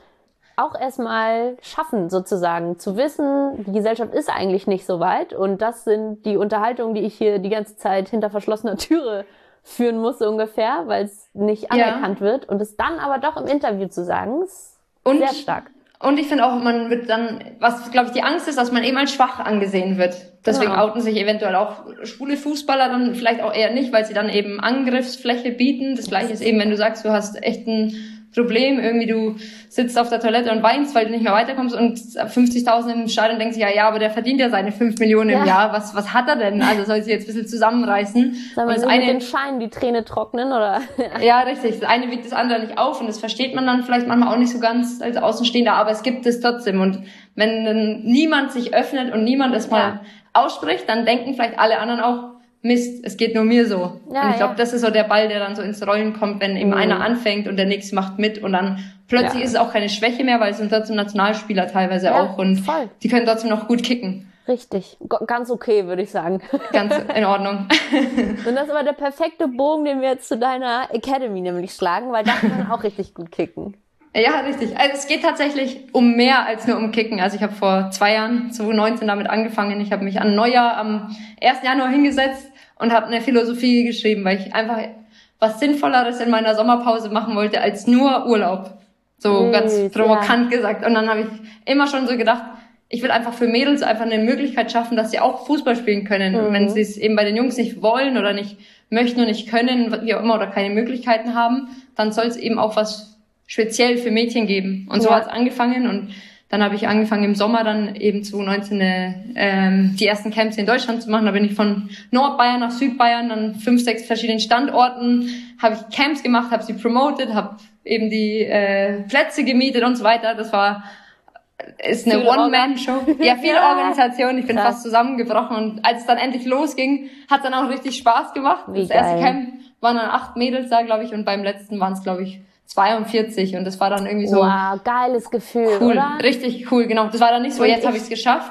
erstmal schaffen, sozusagen, zu wissen, die Gesellschaft ist eigentlich nicht so weit und das sind die Unterhaltungen, die ich hier die ganze Zeit hinter verschlossener Türe führen muss, so ungefähr, weil es nicht anerkannt wird und es dann aber doch im Interview zu sagen, ist sehr stark. Und ich finde auch, man wird dann, was glaube ich die Angst ist, dass man eben als schwach angesehen wird. Deswegen outen sich eventuell auch schwule Fußballer dann vielleicht auch eher nicht, weil sie dann eben Angriffsfläche bieten. Das Gleiche ist eben, wenn du sagst, du hast echt ein Problem, irgendwie du sitzt auf der Toilette und weinst, weil du nicht mehr weiterkommst und 50.000 im Stadion denken sich, aber der verdient ja seine 5 Millionen im Jahr, was hat er denn? Also soll sich jetzt ein bisschen zusammenreißen. Soll man mit den Scheinen die Träne trocknen, oder? Ja, richtig. Das eine wiegt das andere nicht auf und das versteht man dann vielleicht manchmal auch nicht so ganz als Außenstehender, aber es gibt es trotzdem und wenn dann niemand sich öffnet und niemand es mal ausspricht, dann denken vielleicht alle anderen auch, Mist, es geht nur mir so. Und ich glaube, das ist so der Ball, der dann so ins Rollen kommt, wenn eben einer anfängt und der nächste macht mit und dann plötzlich ist es auch keine Schwäche mehr, weil es sind trotzdem Nationalspieler teilweise auch und die können trotzdem noch gut kicken. Richtig. Ganz okay, würde ich sagen. Ganz in Ordnung. Und das ist aber der perfekte Bogen, den wir jetzt zu deiner Academy nämlich schlagen, weil da kann man auch richtig gut kicken. Ja, richtig. Also es geht tatsächlich um mehr als nur um Kicken. Also ich habe vor 2 Jahren, 2019, damit angefangen. Ich habe mich an Neujahr am 1. Januar hingesetzt und habe eine Philosophie geschrieben, weil ich einfach was Sinnvolleres in meiner Sommerpause machen wollte als nur Urlaub. So ganz provokant gesagt. Und dann habe ich immer schon so gedacht, ich will einfach für Mädels einfach eine Möglichkeit schaffen, dass sie auch Fußball spielen können. Und wenn sie es eben bei den Jungs nicht wollen oder nicht möchten und nicht können, wie auch immer, oder keine Möglichkeiten haben, dann soll es eben auch was speziell für Mädchen geben. Und so hat es angefangen und dann habe ich angefangen im Sommer dann eben 2019 die ersten Camps in Deutschland zu machen. Da bin ich von Nordbayern nach Südbayern an 5, 6 verschiedenen Standorten, habe ich Camps gemacht, habe sie promoted, habe eben die Plätze gemietet und so weiter. Das ist eine One-Man-Show. Ja, viel Organisation. Ich bin fast zusammengebrochen und als es dann endlich losging, hat es dann auch richtig Spaß gemacht. Das erste Camp waren dann 8 Mädels da, glaube ich, und beim letzten waren es, glaube ich, 42 und das war dann irgendwie so... Wow, geiles Gefühl, cool, oder? Richtig cool, genau. Das war dann nicht so, jetzt habe ich es geschafft.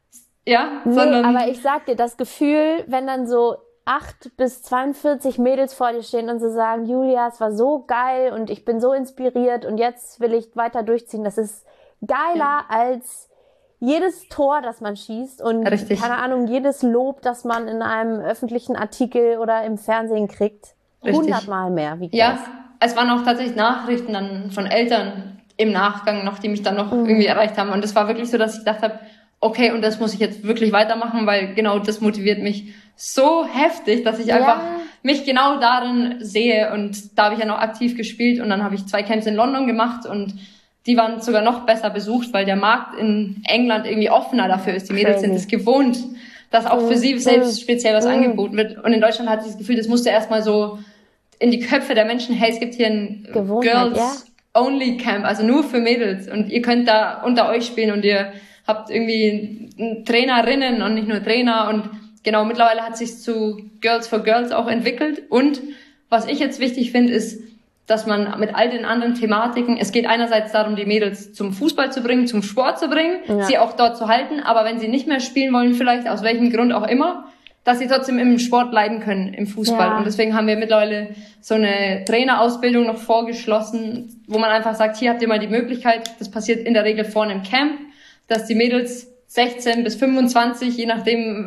Ja, sondern... aber ich sag dir, das Gefühl, wenn dann so 8 bis 42 Mädels vor dir stehen und sie sagen, Julia, es war so geil und ich bin so inspiriert und jetzt will ich weiter durchziehen, das ist geiler als jedes Tor, das man schießt und, keine Ahnung, jedes Lob, das man in einem öffentlichen Artikel oder im Fernsehen kriegt. 100-mal mehr, wie krass. Es waren auch tatsächlich Nachrichten dann von Eltern im Nachgang noch, die mich dann noch irgendwie erreicht haben. Und es war wirklich so, dass ich gedacht habe, okay, und das muss ich jetzt wirklich weitermachen, weil genau das motiviert mich so heftig, dass ich einfach mich genau darin sehe. Und da habe ich ja noch aktiv gespielt und dann habe ich 2 Camps in London gemacht und die waren sogar noch besser besucht, weil der Markt in England irgendwie offener dafür ist. Die Mädels sind es gewohnt, dass auch für sie selbst speziell was angeboten wird. Und in Deutschland hatte ich das Gefühl, das musste erstmal so in die Köpfe der Menschen, hey, es gibt hier ein Girls-Only-Camp, also nur für Mädels und ihr könnt da unter euch spielen und ihr habt irgendwie Trainerinnen und nicht nur Trainer und genau, mittlerweile hat sich zu Girls for Girls auch entwickelt und was ich jetzt wichtig finde, ist, dass man mit all den anderen Thematiken, es geht einerseits darum, die Mädels zum Fußball zu bringen, zum Sport zu bringen, sie auch dort zu halten, aber wenn sie nicht mehr spielen wollen, vielleicht aus welchem Grund auch immer, dass sie trotzdem im Sport bleiben können, im Fußball. Und deswegen haben wir mittlerweile so eine Trainerausbildung noch vorgeschlossen, wo man einfach sagt, hier habt ihr mal die Möglichkeit, das passiert in der Regel vorne im Camp, dass die Mädels 16 bis 25, je nachdem,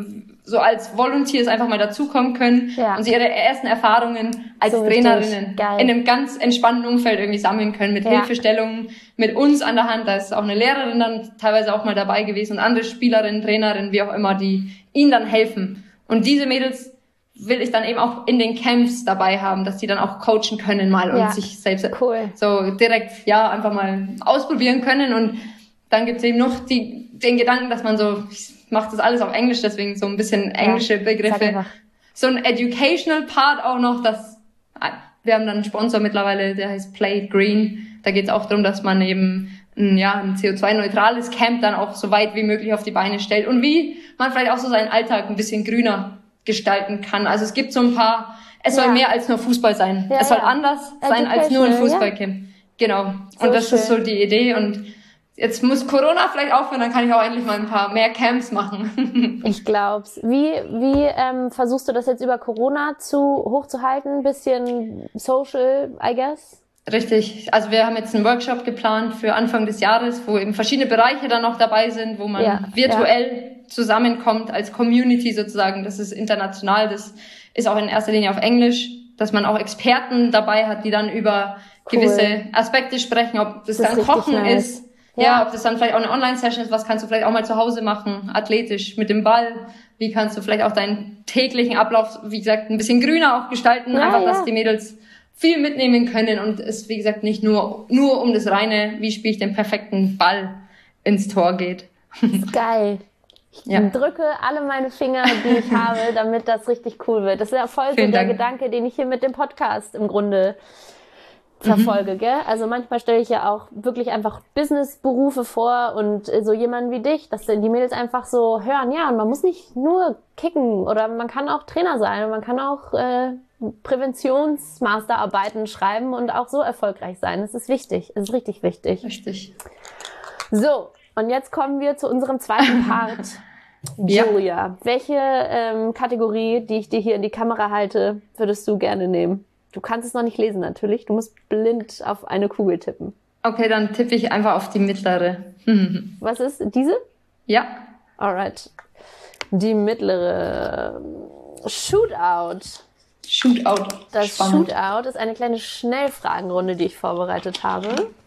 so als Volunteers einfach mal dazukommen können und sie ihre ersten Erfahrungen als so Trainerinnen in einem ganz entspannten Umfeld irgendwie sammeln können, mit Hilfestellungen, mit uns an der Hand. Da ist auch eine Lehrerin dann teilweise auch mal dabei gewesen und andere Spielerinnen, Trainerinnen, wie auch immer, die ihnen dann helfen. Und diese Mädels will ich dann eben auch in den Camps dabei haben, dass die dann auch coachen können mal und sich selbst so direkt einfach mal ausprobieren können. Und dann gibt's eben noch den Gedanken, dass man so, ich mache das alles auf Englisch, deswegen so ein bisschen englische Begriffe. So ein Educational Part auch noch, wir haben dann einen Sponsor mittlerweile, der heißt Play It Green. Da geht's auch darum, dass man eben ein CO2-neutrales Camp dann auch so weit wie möglich auf die Beine stellt und wie man vielleicht auch so seinen Alltag ein bisschen grüner gestalten kann. Also es gibt so ein paar, es soll mehr als nur Fußball sein. Es soll anders sein als nur ein Fußballcamp. Genau. So und das ist so die Idee. Und jetzt muss Corona vielleicht aufhören, dann kann ich auch endlich mal ein paar mehr Camps machen. Ich glaub's. Wie versuchst du das jetzt über Corona hochzuhalten? Ein bisschen social, I guess? Richtig. Also wir haben jetzt einen Workshop geplant für Anfang des Jahres, wo eben verschiedene Bereiche dann noch dabei sind, wo man virtuell zusammenkommt als Community sozusagen. Das ist international, das ist auch in erster Linie auf Englisch, dass man auch Experten dabei hat, die dann über gewisse Aspekte sprechen, ob das dann Kochen ist, ob das dann vielleicht auch eine Online-Session ist, was kannst du vielleicht auch mal zu Hause machen, athletisch mit dem Ball, wie kannst du vielleicht auch deinen täglichen Ablauf, wie gesagt, ein bisschen grüner auch gestalten, dass die Mädels viel mitnehmen können und es, wie gesagt, nicht nur um das reine, wie spiele ich den perfekten Ball ins Tor geht. Das ist geil. Ich drücke alle meine Finger, die ich habe, damit das richtig cool wird. Das ist ja voll so der Gedanke, den ich hier mit dem Podcast im Grunde verfolge, gell? Also manchmal stelle ich ja auch wirklich einfach Businessberufe vor und so jemanden wie dich, dass die Mädels einfach so hören, und man muss nicht nur kicken oder man kann auch Trainer sein und man kann auch Präventionsmasterarbeiten schreiben und auch so erfolgreich sein. Das ist wichtig, das ist richtig wichtig. Richtig. So, und jetzt kommen wir zu unserem zweiten Part. Julia, welche Kategorie, die ich dir hier in die Kamera halte, würdest du gerne nehmen? Du kannst es noch nicht lesen natürlich, du musst blind auf eine Kugel tippen. Okay, dann tippe ich einfach auf die mittlere. Was ist diese? Ja. Alright. Die mittlere. Shootout. Das Spannend. Shootout ist eine kleine Schnellfragenrunde, die ich vorbereitet habe.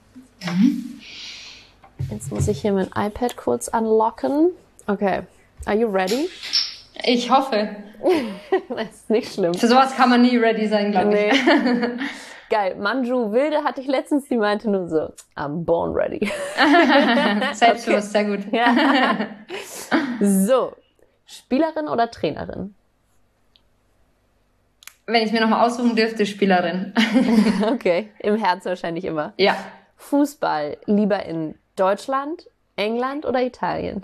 Jetzt muss ich hier mein iPad kurz unlocken. Okay. Are you ready? Ich hoffe. Das ist nicht schlimm. Für sowas kann man nie ready sein, glaube ich. Geil. Manju Wilde hatte ich letztens, die meinte nur so, I'm born ready. Selbstbewusst, sehr gut. Ja. So. Spielerin oder Trainerin? Wenn ich mir nochmal aussuchen dürfte, Spielerin. Okay. Im Herzen wahrscheinlich immer. Ja. Fußball lieber in Deutschland, England oder Italien?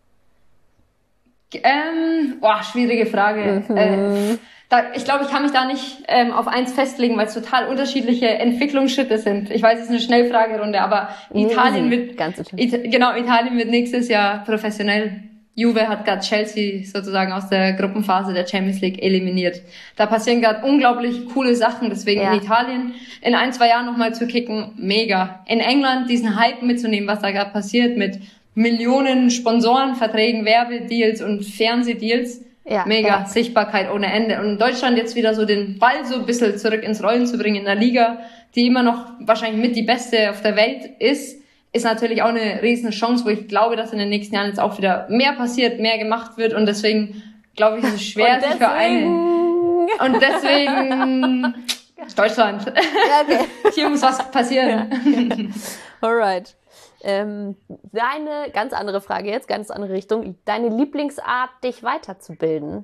Schwierige Frage. Ich glaube, ich kann mich da nicht auf eins festlegen, weil es total unterschiedliche Entwicklungsschritte sind. Ich weiß, es ist eine Schnellfragerunde, aber Italien wird nächstes Jahr professionell. Juve hat gerade Chelsea sozusagen aus der Gruppenphase der Champions League eliminiert. Da passieren gerade unglaublich coole Sachen, deswegen in Italien in 1-2 Jahren nochmal zu kicken, mega. In England diesen Hype mitzunehmen, was da gerade passiert mit Millionen Sponsorenverträgen, Werbedeals und Fernsehdeals. Mega. Sichtbarkeit ohne Ende. Und in Deutschland jetzt wieder so den Ball so ein bisschen zurück ins Rollen zu bringen in der Liga, die immer noch wahrscheinlich mit die beste auf der Welt ist natürlich auch eine riesen Chance, wo ich glaube, dass in den nächsten Jahren jetzt auch wieder mehr passiert, mehr gemacht wird und deswegen glaube ich, ist es schwer, sich für eine. Und deswegen Deutschland. Ja, okay. Hier muss was passieren. Ja. Alright. Deine ganz andere Frage jetzt, ganz andere Richtung. Deine Lieblingsart, dich weiterzubilden?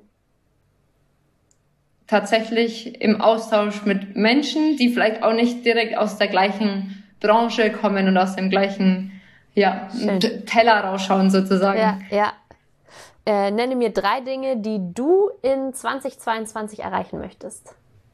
Tatsächlich im Austausch mit Menschen, die vielleicht auch nicht direkt aus der gleichen Branche kommen und aus dem gleichen Teller rausschauen sozusagen. Ja. Nenne mir 3 Dinge, die du in 2022 erreichen möchtest.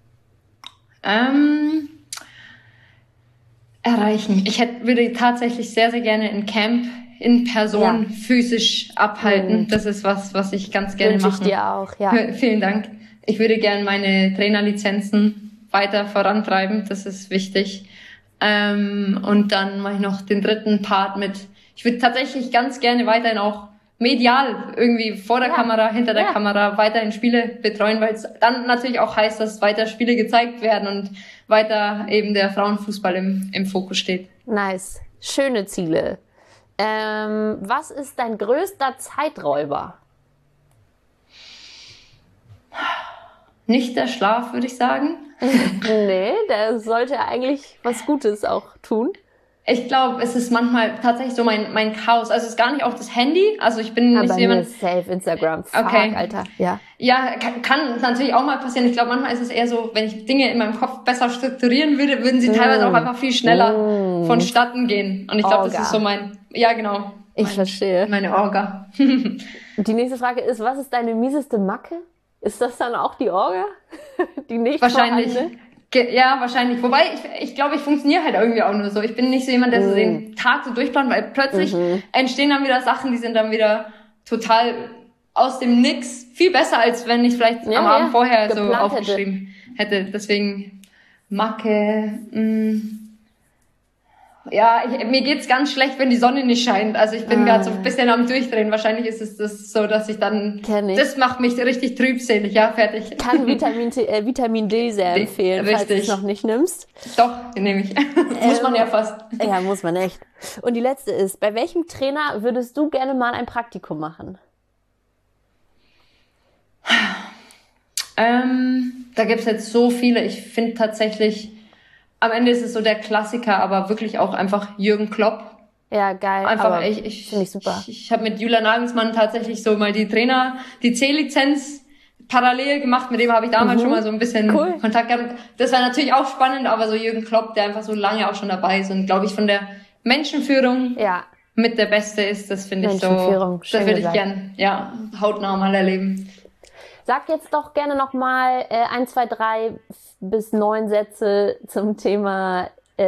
Erreichen. Ich würde tatsächlich sehr, sehr gerne ein Camp in Person physisch abhalten. Das ist was ich ganz gerne mache. Wünsche ich dir auch, ja. Vielen Dank. Ich würde gerne meine Trainerlizenzen weiter vorantreiben. Das ist wichtig. Und dann mache ich noch den dritten Part ich würde tatsächlich ganz gerne weiterhin auch medial irgendwie vor der Kamera, hinter der Ja. Kamera weiterhin Spiele betreuen, weil es dann natürlich auch heißt, dass weiter Spiele gezeigt werden und weiter eben der Frauenfußball im Fokus steht. Nice. Schöne Ziele. Was ist dein größter Zeiträuber? Nicht der Schlaf, würde ich sagen. Nee, der sollte eigentlich was Gutes auch tun. Ich glaube, es ist manchmal tatsächlich so mein Chaos. Also es ist gar nicht auch das Handy. Also ich bin nicht Aber so jemand... safe Instagram. Fuck, Okay. Alter. Ja. Ja, kann natürlich auch mal passieren. Ich glaube, manchmal ist es eher so, wenn ich Dinge in meinem Kopf besser strukturieren würde, würden sie teilweise auch einfach viel schneller vonstatten gehen. Und ich glaube, das Orga. ist so ja genau. Ich verstehe. Meine Orga. Die nächste Frage ist, was ist deine mieseste Macke? Ist das dann auch die Orga? Die nicht Wahrscheinlich. vorhandene? Ja, wahrscheinlich. Wobei, ich glaube, ich funktioniere halt irgendwie auch nur so. Ich bin nicht so jemand, der so den Tag so durchplant, weil plötzlich entstehen dann wieder Sachen, die sind dann wieder total aus dem Nix. Viel besser, als wenn ich vielleicht am Abend vorher so geplant aufgeschrieben hätte. Deswegen Macke. Ja, mir geht's ganz schlecht, wenn die Sonne nicht scheint. Also ich bin gerade so ein bisschen am Durchdrehen. Wahrscheinlich ist es das so, dass ich dann... Kenn ich. Das macht mich richtig trübselig. Ja, fertig. Kann Vitamin D sehr empfehlen, falls du es richtig. noch nicht nimmst. Doch, den nehme ich. Muss man ja fast. Ja, muss man echt. Und die letzte ist, bei welchem Trainer würdest du gerne mal ein Praktikum machen? Da gibt's jetzt so viele. Ich finde tatsächlich, am Ende ist es so der Klassiker, aber wirklich auch einfach Jürgen Klopp. Ja, geil. Einfach, aber finde ich super. Ich habe mit Julian Nagelsmann tatsächlich so mal die C-Lizenz parallel gemacht. Mit dem habe ich damals schon mal so ein bisschen Kontakt gehabt. Das war natürlich auch spannend, aber so Jürgen Klopp, der einfach so lange auch schon dabei ist und glaube ich von der Menschenführung mit der Beste ist, das finde ich so, das würde ich gern, hautnah mal erleben. Sag jetzt doch gerne nochmal 1, 2, 3 bis 9 Sätze zum Thema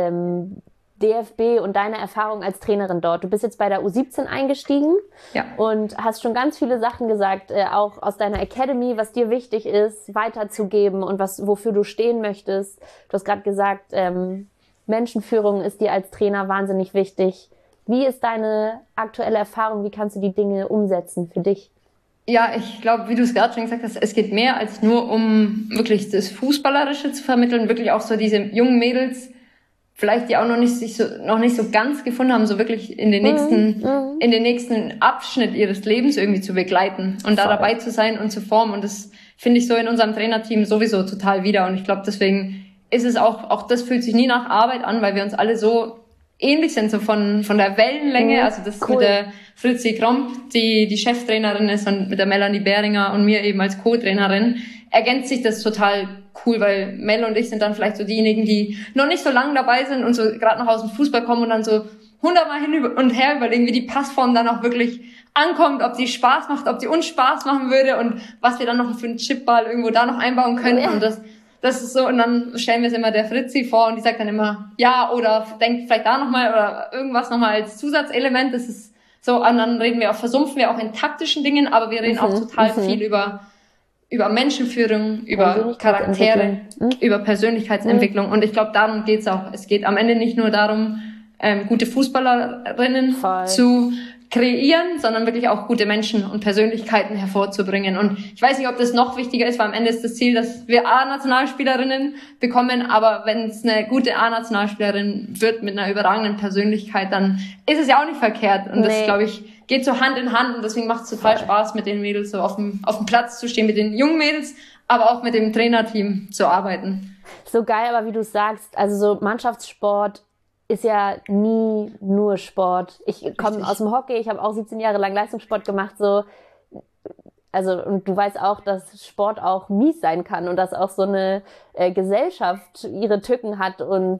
DFB und deine Erfahrung als Trainerin dort. Du bist jetzt bei der U17 eingestiegen und hast schon ganz viele Sachen gesagt, auch aus deiner Academy, was dir wichtig ist, weiterzugeben und wofür du stehen möchtest. Du hast gerade gesagt, Menschenführung ist dir als Trainer wahnsinnig wichtig. Wie ist deine aktuelle Erfahrung? Wie kannst du die Dinge umsetzen für dich? Ja, ich glaube, wie du es gerade schon gesagt hast, es geht mehr als nur um wirklich das Fußballerische zu vermitteln, wirklich auch so diese jungen Mädels, vielleicht die auch noch nicht so ganz gefunden haben, so wirklich in den nächsten Abschnitt ihres Lebens irgendwie zu begleiten und da dabei zu sein und zu formen. Und das finde ich so in unserem Trainerteam sowieso total wieder. Und ich glaube, deswegen ist es auch das fühlt sich nie nach Arbeit an, weil wir uns alle so ähnlich sind, so von der Wellenlänge, also das mit der Fritzi Kromp, die Cheftrainerin ist und mit der Melanie Behringer und mir eben als Co-Trainerin, ergänzt sich das total cool, weil Mel und ich sind dann vielleicht so diejenigen, die noch nicht so lange dabei sind und so gerade noch aus dem Fußball kommen und dann so 100-mal hin und her überlegen, wie die Passform dann auch wirklich ankommt, ob die Spaß macht, ob die uns Spaß machen würde und was wir dann noch für einen Chipball irgendwo da noch einbauen können und das ist so, und dann stellen wir es immer der Fritzi vor und die sagt dann immer, ja, oder denkt vielleicht da nochmal oder irgendwas nochmal als Zusatzelement. Das ist so, und dann versumpfen wir auch in taktischen Dingen, aber wir reden auch total viel über Menschenführung, über Charaktere, über Persönlichkeitsentwicklung. Und ich glaube, darum geht's auch. Es geht am Ende nicht nur darum, gute Fußballerinnen zu kreieren, sondern wirklich auch gute Menschen und Persönlichkeiten hervorzubringen. Und ich weiß nicht, ob das noch wichtiger ist, weil am Ende ist das Ziel, dass wir A-Nationalspielerinnen bekommen, aber wenn es eine gute A-Nationalspielerin wird mit einer überragenden Persönlichkeit, dann ist es ja auch nicht verkehrt. Und das, glaube ich, geht so Hand in Hand und deswegen macht es total Spaß, mit den Mädels so auf dem Platz zu stehen, mit den jungen Mädels, aber auch mit dem Trainerteam zu arbeiten. So geil, aber wie du sagst, also so Mannschaftssport ist ja nie nur Sport. Ich komme aus dem Hockey, ich habe auch 17 Jahre lang Leistungssport gemacht, so. Also, und du weißt auch, dass Sport auch mies sein kann und dass auch so eine Gesellschaft ihre Tücken hat und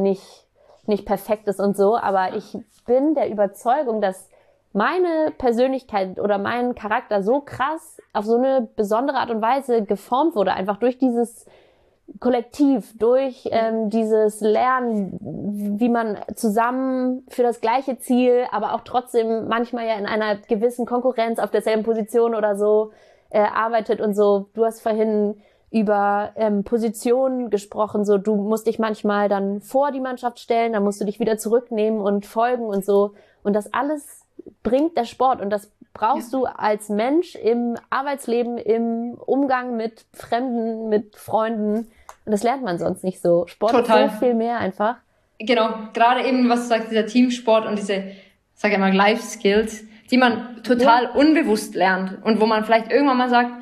nicht perfekt ist und so. Aber ich bin der Überzeugung, dass meine Persönlichkeit oder mein Charakter so krass auf so eine besondere Art und Weise geformt wurde, einfach durch dieses Kollektiv, durch dieses Lernen, wie man zusammen für das gleiche Ziel, aber auch trotzdem manchmal ja in einer gewissen Konkurrenz auf derselben Position oder so arbeitet und so. Du hast vorhin über Positionen gesprochen, so du musst dich manchmal dann vor die Mannschaft stellen, dann musst du dich wieder zurücknehmen und folgen und so. Und das alles bringt der Sport und das brauchst du als Mensch im Arbeitsleben, im Umgang mit Fremden, mit Freunden. Und das lernt man sonst nicht so. Sport Total. ist so viel mehr einfach. Genau, gerade eben, was du sagst, dieser Teamsport und diese, sag ich mal, Life Skills, die man total unbewusst lernt und wo man vielleicht irgendwann mal sagt,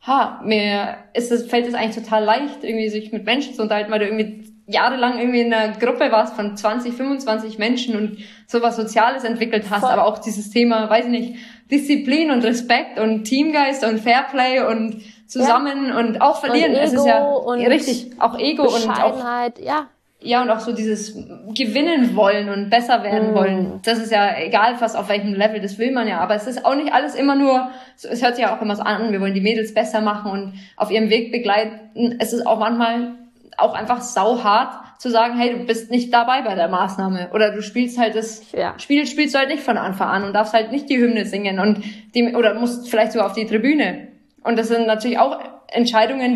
fällt es eigentlich total leicht, irgendwie sich mit Menschen zu unterhalten, weil du irgendwie jahrelang irgendwie in einer Gruppe warst von 20, 25 Menschen und sowas Soziales entwickelt hast, aber auch dieses Thema, weiß ich nicht, Disziplin und Respekt und Teamgeist und Fairplay und zusammen und auch verlieren. Und Ego, es ist ja und richtig, auch Ego und auch und auch so dieses Gewinnen wollen und besser werden wollen. Das ist ja egal fast auf welchem Level, das will man ja. Aber es ist auch nicht alles immer nur, es hört sich ja auch immer so an, wir wollen die Mädels besser machen und auf ihrem Weg begleiten. Es ist auch manchmal auch einfach sauhart zu sagen, hey, du bist nicht dabei bei der Maßnahme. Oder du spielst halt das Spiel, spielst du halt nicht von Anfang an und darfst halt nicht die Hymne singen oder musst vielleicht sogar auf die Tribüne. Und das sind natürlich auch Entscheidungen,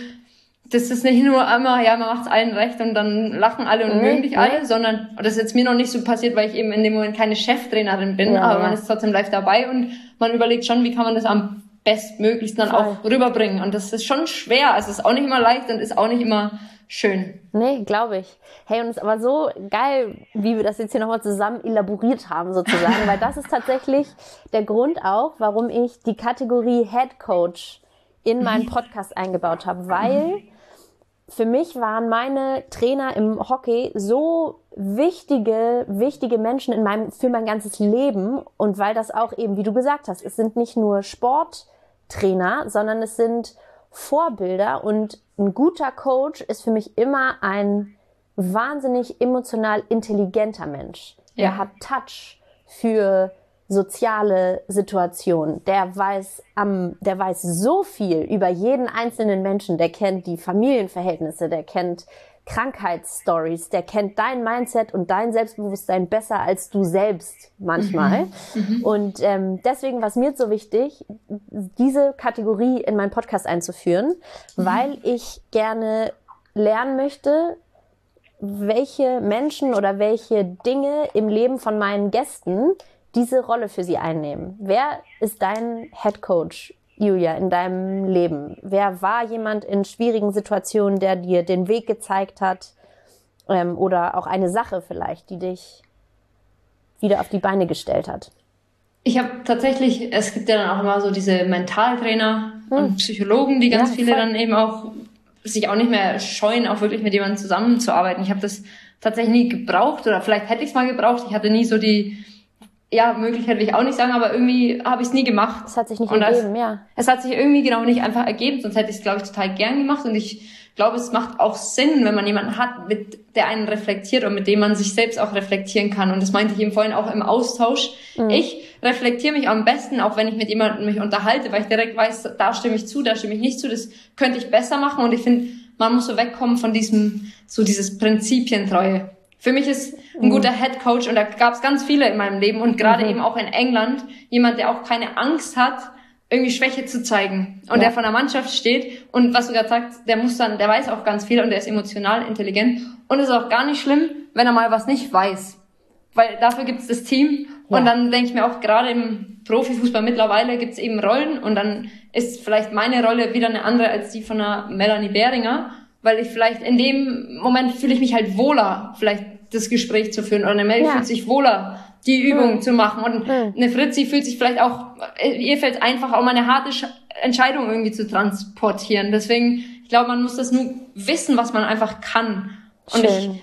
das ist nicht nur einmal, man macht's allen recht und dann lachen alle und mögen dich alle, sondern, und das ist jetzt mir noch nicht so passiert, weil ich eben in dem Moment keine Cheftrainerin bin, aber man ist trotzdem live dabei und man überlegt schon, wie kann man das am bestmöglichst dann auch rüberbringen. Und das ist schon schwer, es ist auch nicht immer leicht und ist auch nicht immer schön. Nee, glaube ich. Hey, und es ist aber so geil, wie wir das jetzt hier nochmal zusammen elaboriert haben sozusagen, weil das ist tatsächlich der Grund auch, warum ich die Kategorie Head Coach in meinen Podcast eingebaut habe, weil für mich waren meine Trainer im Hockey so wichtige Menschen für mein ganzes Leben und weil das auch eben, wie du gesagt hast, es sind nicht nur Sporttrainer, sondern es sind Vorbilder und ein guter Coach ist für mich immer ein wahnsinnig emotional intelligenter Mensch. Ja. Der hat Touch für soziale Situationen. Der weiß so viel über jeden einzelnen Menschen. Der kennt die Familienverhältnisse, der kennt Krankheitsstories, der kennt dein Mindset und dein Selbstbewusstsein besser als du selbst manchmal. Und deswegen war es mir so wichtig, diese Kategorie in meinen Podcast einzuführen, weil ich gerne lernen möchte, welche Menschen oder welche Dinge im Leben von meinen Gästen diese Rolle für sie einnehmen. Wer ist dein Head Coach, Julia, in deinem Leben? Wer war jemand in schwierigen Situationen, der dir den Weg gezeigt hat? Oder auch eine Sache vielleicht, die dich wieder auf die Beine gestellt hat? Ich habe tatsächlich, es gibt ja dann auch immer so diese Mentaltrainer und Psychologen, die ganz viele dann eben auch sich auch nicht mehr scheuen, auch wirklich mit jemandem zusammenzuarbeiten. Ich habe das tatsächlich nie gebraucht oder vielleicht hätte ich es mal gebraucht. Ich hatte nie so die Möglichkeit will ich auch nicht sagen, aber irgendwie habe ich es nie gemacht. Es hat sich nicht ergeben, Es hat sich irgendwie genau nicht einfach ergeben, sonst hätte ich es, glaube ich, total gern gemacht und ich glaube, es macht auch Sinn, wenn man jemanden hat, der einen reflektiert und mit dem man sich selbst auch reflektieren kann und das meinte ich eben vorhin auch im Austausch. Ich reflektiere mich am besten, auch wenn ich mit jemandem mich unterhalte, weil ich direkt weiß, da stimme ich zu, da stimme ich nicht zu, das könnte ich besser machen und ich finde, man muss so wegkommen von dieses Prinzipientreue. Für mich ist ein guter Head Coach und da gab es ganz viele in meinem Leben und gerade eben auch in England jemand, der auch keine Angst hat, irgendwie Schwäche zu zeigen und der von der Mannschaft steht und was du gerade sagst, der weiß auch ganz viel und der ist emotional intelligent und es ist auch gar nicht schlimm, wenn er mal was nicht weiß, weil dafür gibt es das Team und dann denke ich mir auch gerade im Profifußball mittlerweile gibt es eben Rollen und dann ist vielleicht meine Rolle wieder eine andere als die von einer Melanie Behringer, weil ich vielleicht in dem Moment fühle ich mich halt wohler, vielleicht das Gespräch zu führen oder eine Mel fühlt sich wohler, die Übung zu machen und eine Fritzi fühlt sich vielleicht auch, ihr fällt es einfach auch mal eine harte Entscheidung irgendwie zu transportieren. Deswegen, ich glaube, man muss das nur wissen, was man einfach kann. Und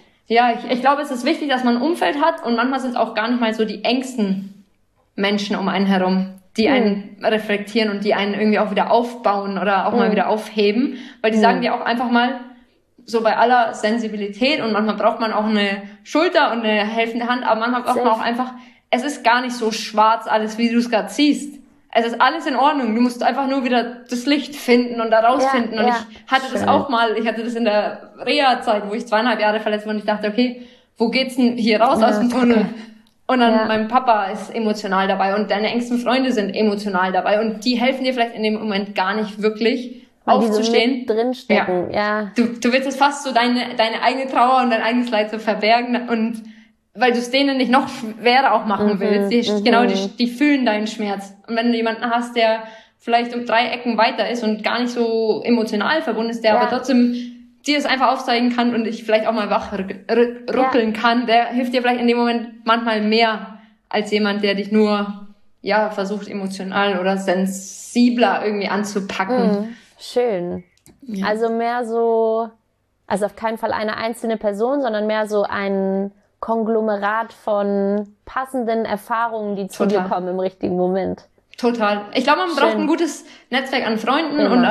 ich glaube, es ist wichtig, dass man ein Umfeld hat und manchmal sind es auch gar nicht mal so die engsten Menschen um einen herum, die einen reflektieren und die einen irgendwie auch wieder aufbauen oder auch mal wieder aufheben, weil die sagen dir auch einfach mal, so bei aller Sensibilität und manchmal braucht man auch eine Schulter und eine helfende Hand, aber manchmal braucht man auch einfach, es ist gar nicht so schwarz alles, wie du es gerade siehst. Es ist alles in Ordnung. Du musst einfach nur wieder das Licht finden und da rausfinden. Und ich hatte das auch mal, ich hatte das in der Reha-Zeit, wo ich 2,5 Jahre verletzt war und ich dachte, okay, wo geht's denn hier raus aus dem Tunnel? Und dann mein Papa ist emotional dabei und deine engsten Freunde sind emotional dabei und die helfen dir vielleicht in dem Moment gar nicht wirklich, aufzustehen. Die so drinstecken, Du willst es fast so deine eigene Trauer und dein eigenes Leid so verbergen und weil du es denen nicht noch schwerer auch machen willst. Die fühlen deinen Schmerz. Und wenn du jemanden hast, der vielleicht um 3 Ecken weiter ist und gar nicht so emotional verbunden ist, der aber trotzdem dir es einfach aufzeigen kann und dich vielleicht auch mal wach rütteln kann, der hilft dir vielleicht in dem Moment manchmal mehr als jemand, der dich nur versucht emotional oder sensibler irgendwie anzupacken. Schön. Ja. Also mehr so, also auf keinen Fall eine einzelne Person, sondern mehr so ein Konglomerat von passenden Erfahrungen, die zu dir kommen im richtigen Moment. Total. Ich glaube, man braucht ein gutes Netzwerk an Freunden und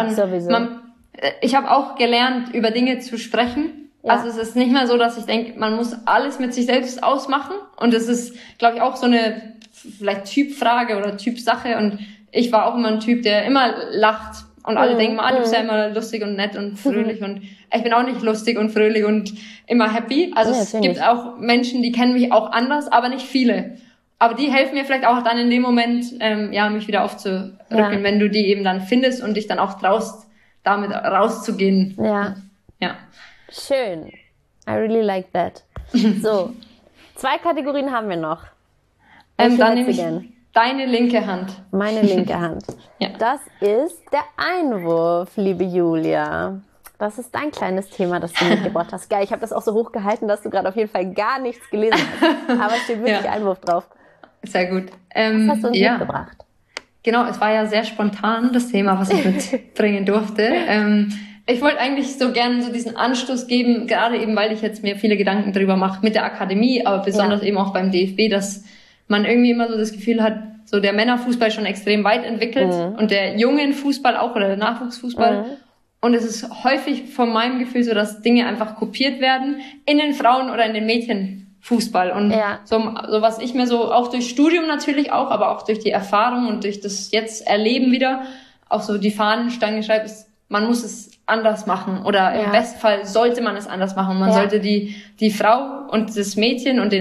ich habe auch gelernt, über Dinge zu sprechen. Ja. Also es ist nicht mehr so, dass ich denke, man muss alles mit sich selbst ausmachen. Und es ist, glaube ich, auch so eine vielleicht Typfrage oder Typsache. Und ich war auch immer ein Typ, der immer lacht. Und alle denken, du bist ja immer lustig und nett und fröhlich. Und ich bin auch nicht lustig und fröhlich und immer happy. Also es gibt auch Menschen, die kennen mich auch anders, aber nicht viele. Aber die helfen mir vielleicht auch dann in dem Moment, mich wieder aufzurücken, wenn du die eben dann findest und dich dann auch traust, damit rauszugehen. Ja. Schön. I really like that. So, 2 Kategorien haben wir noch. Dann nehme ich deine linke Hand. Meine linke Hand. Ja. Das ist der Einwurf, liebe Julia. Das ist dein kleines Thema, das du mitgebracht hast. Geil, ich habe das auch so hochgehalten, dass du gerade auf jeden Fall gar nichts gelesen hast. Aber es steht wirklich Einwurf drauf. Sehr gut. Was hast du uns mitgebracht? Genau, es war ja sehr spontan, das Thema, was ich mitbringen durfte. Ich wollte eigentlich so gerne so diesen Anstoß geben, gerade eben, weil ich jetzt mir viele Gedanken darüber mache mit der Akademie, aber besonders eben auch beim DFB, dass man irgendwie immer so das Gefühl hat, so der Männerfußball schon extrem weit entwickelt und der jungen Fußball auch oder der Nachwuchsfußball. Und es ist häufig von meinem Gefühl so, dass Dinge einfach kopiert werden in den Frauen- oder in den Mädchenfußball. Und so was ich mir so auch durch Studium natürlich auch, aber auch durch die Erfahrung und durch das jetzt Erleben wieder auch so die Fahnenstange schreibt, ist, man muss es anders machen oder im Bestfall sollte man es anders machen. Man sollte die Frau und das Mädchen und den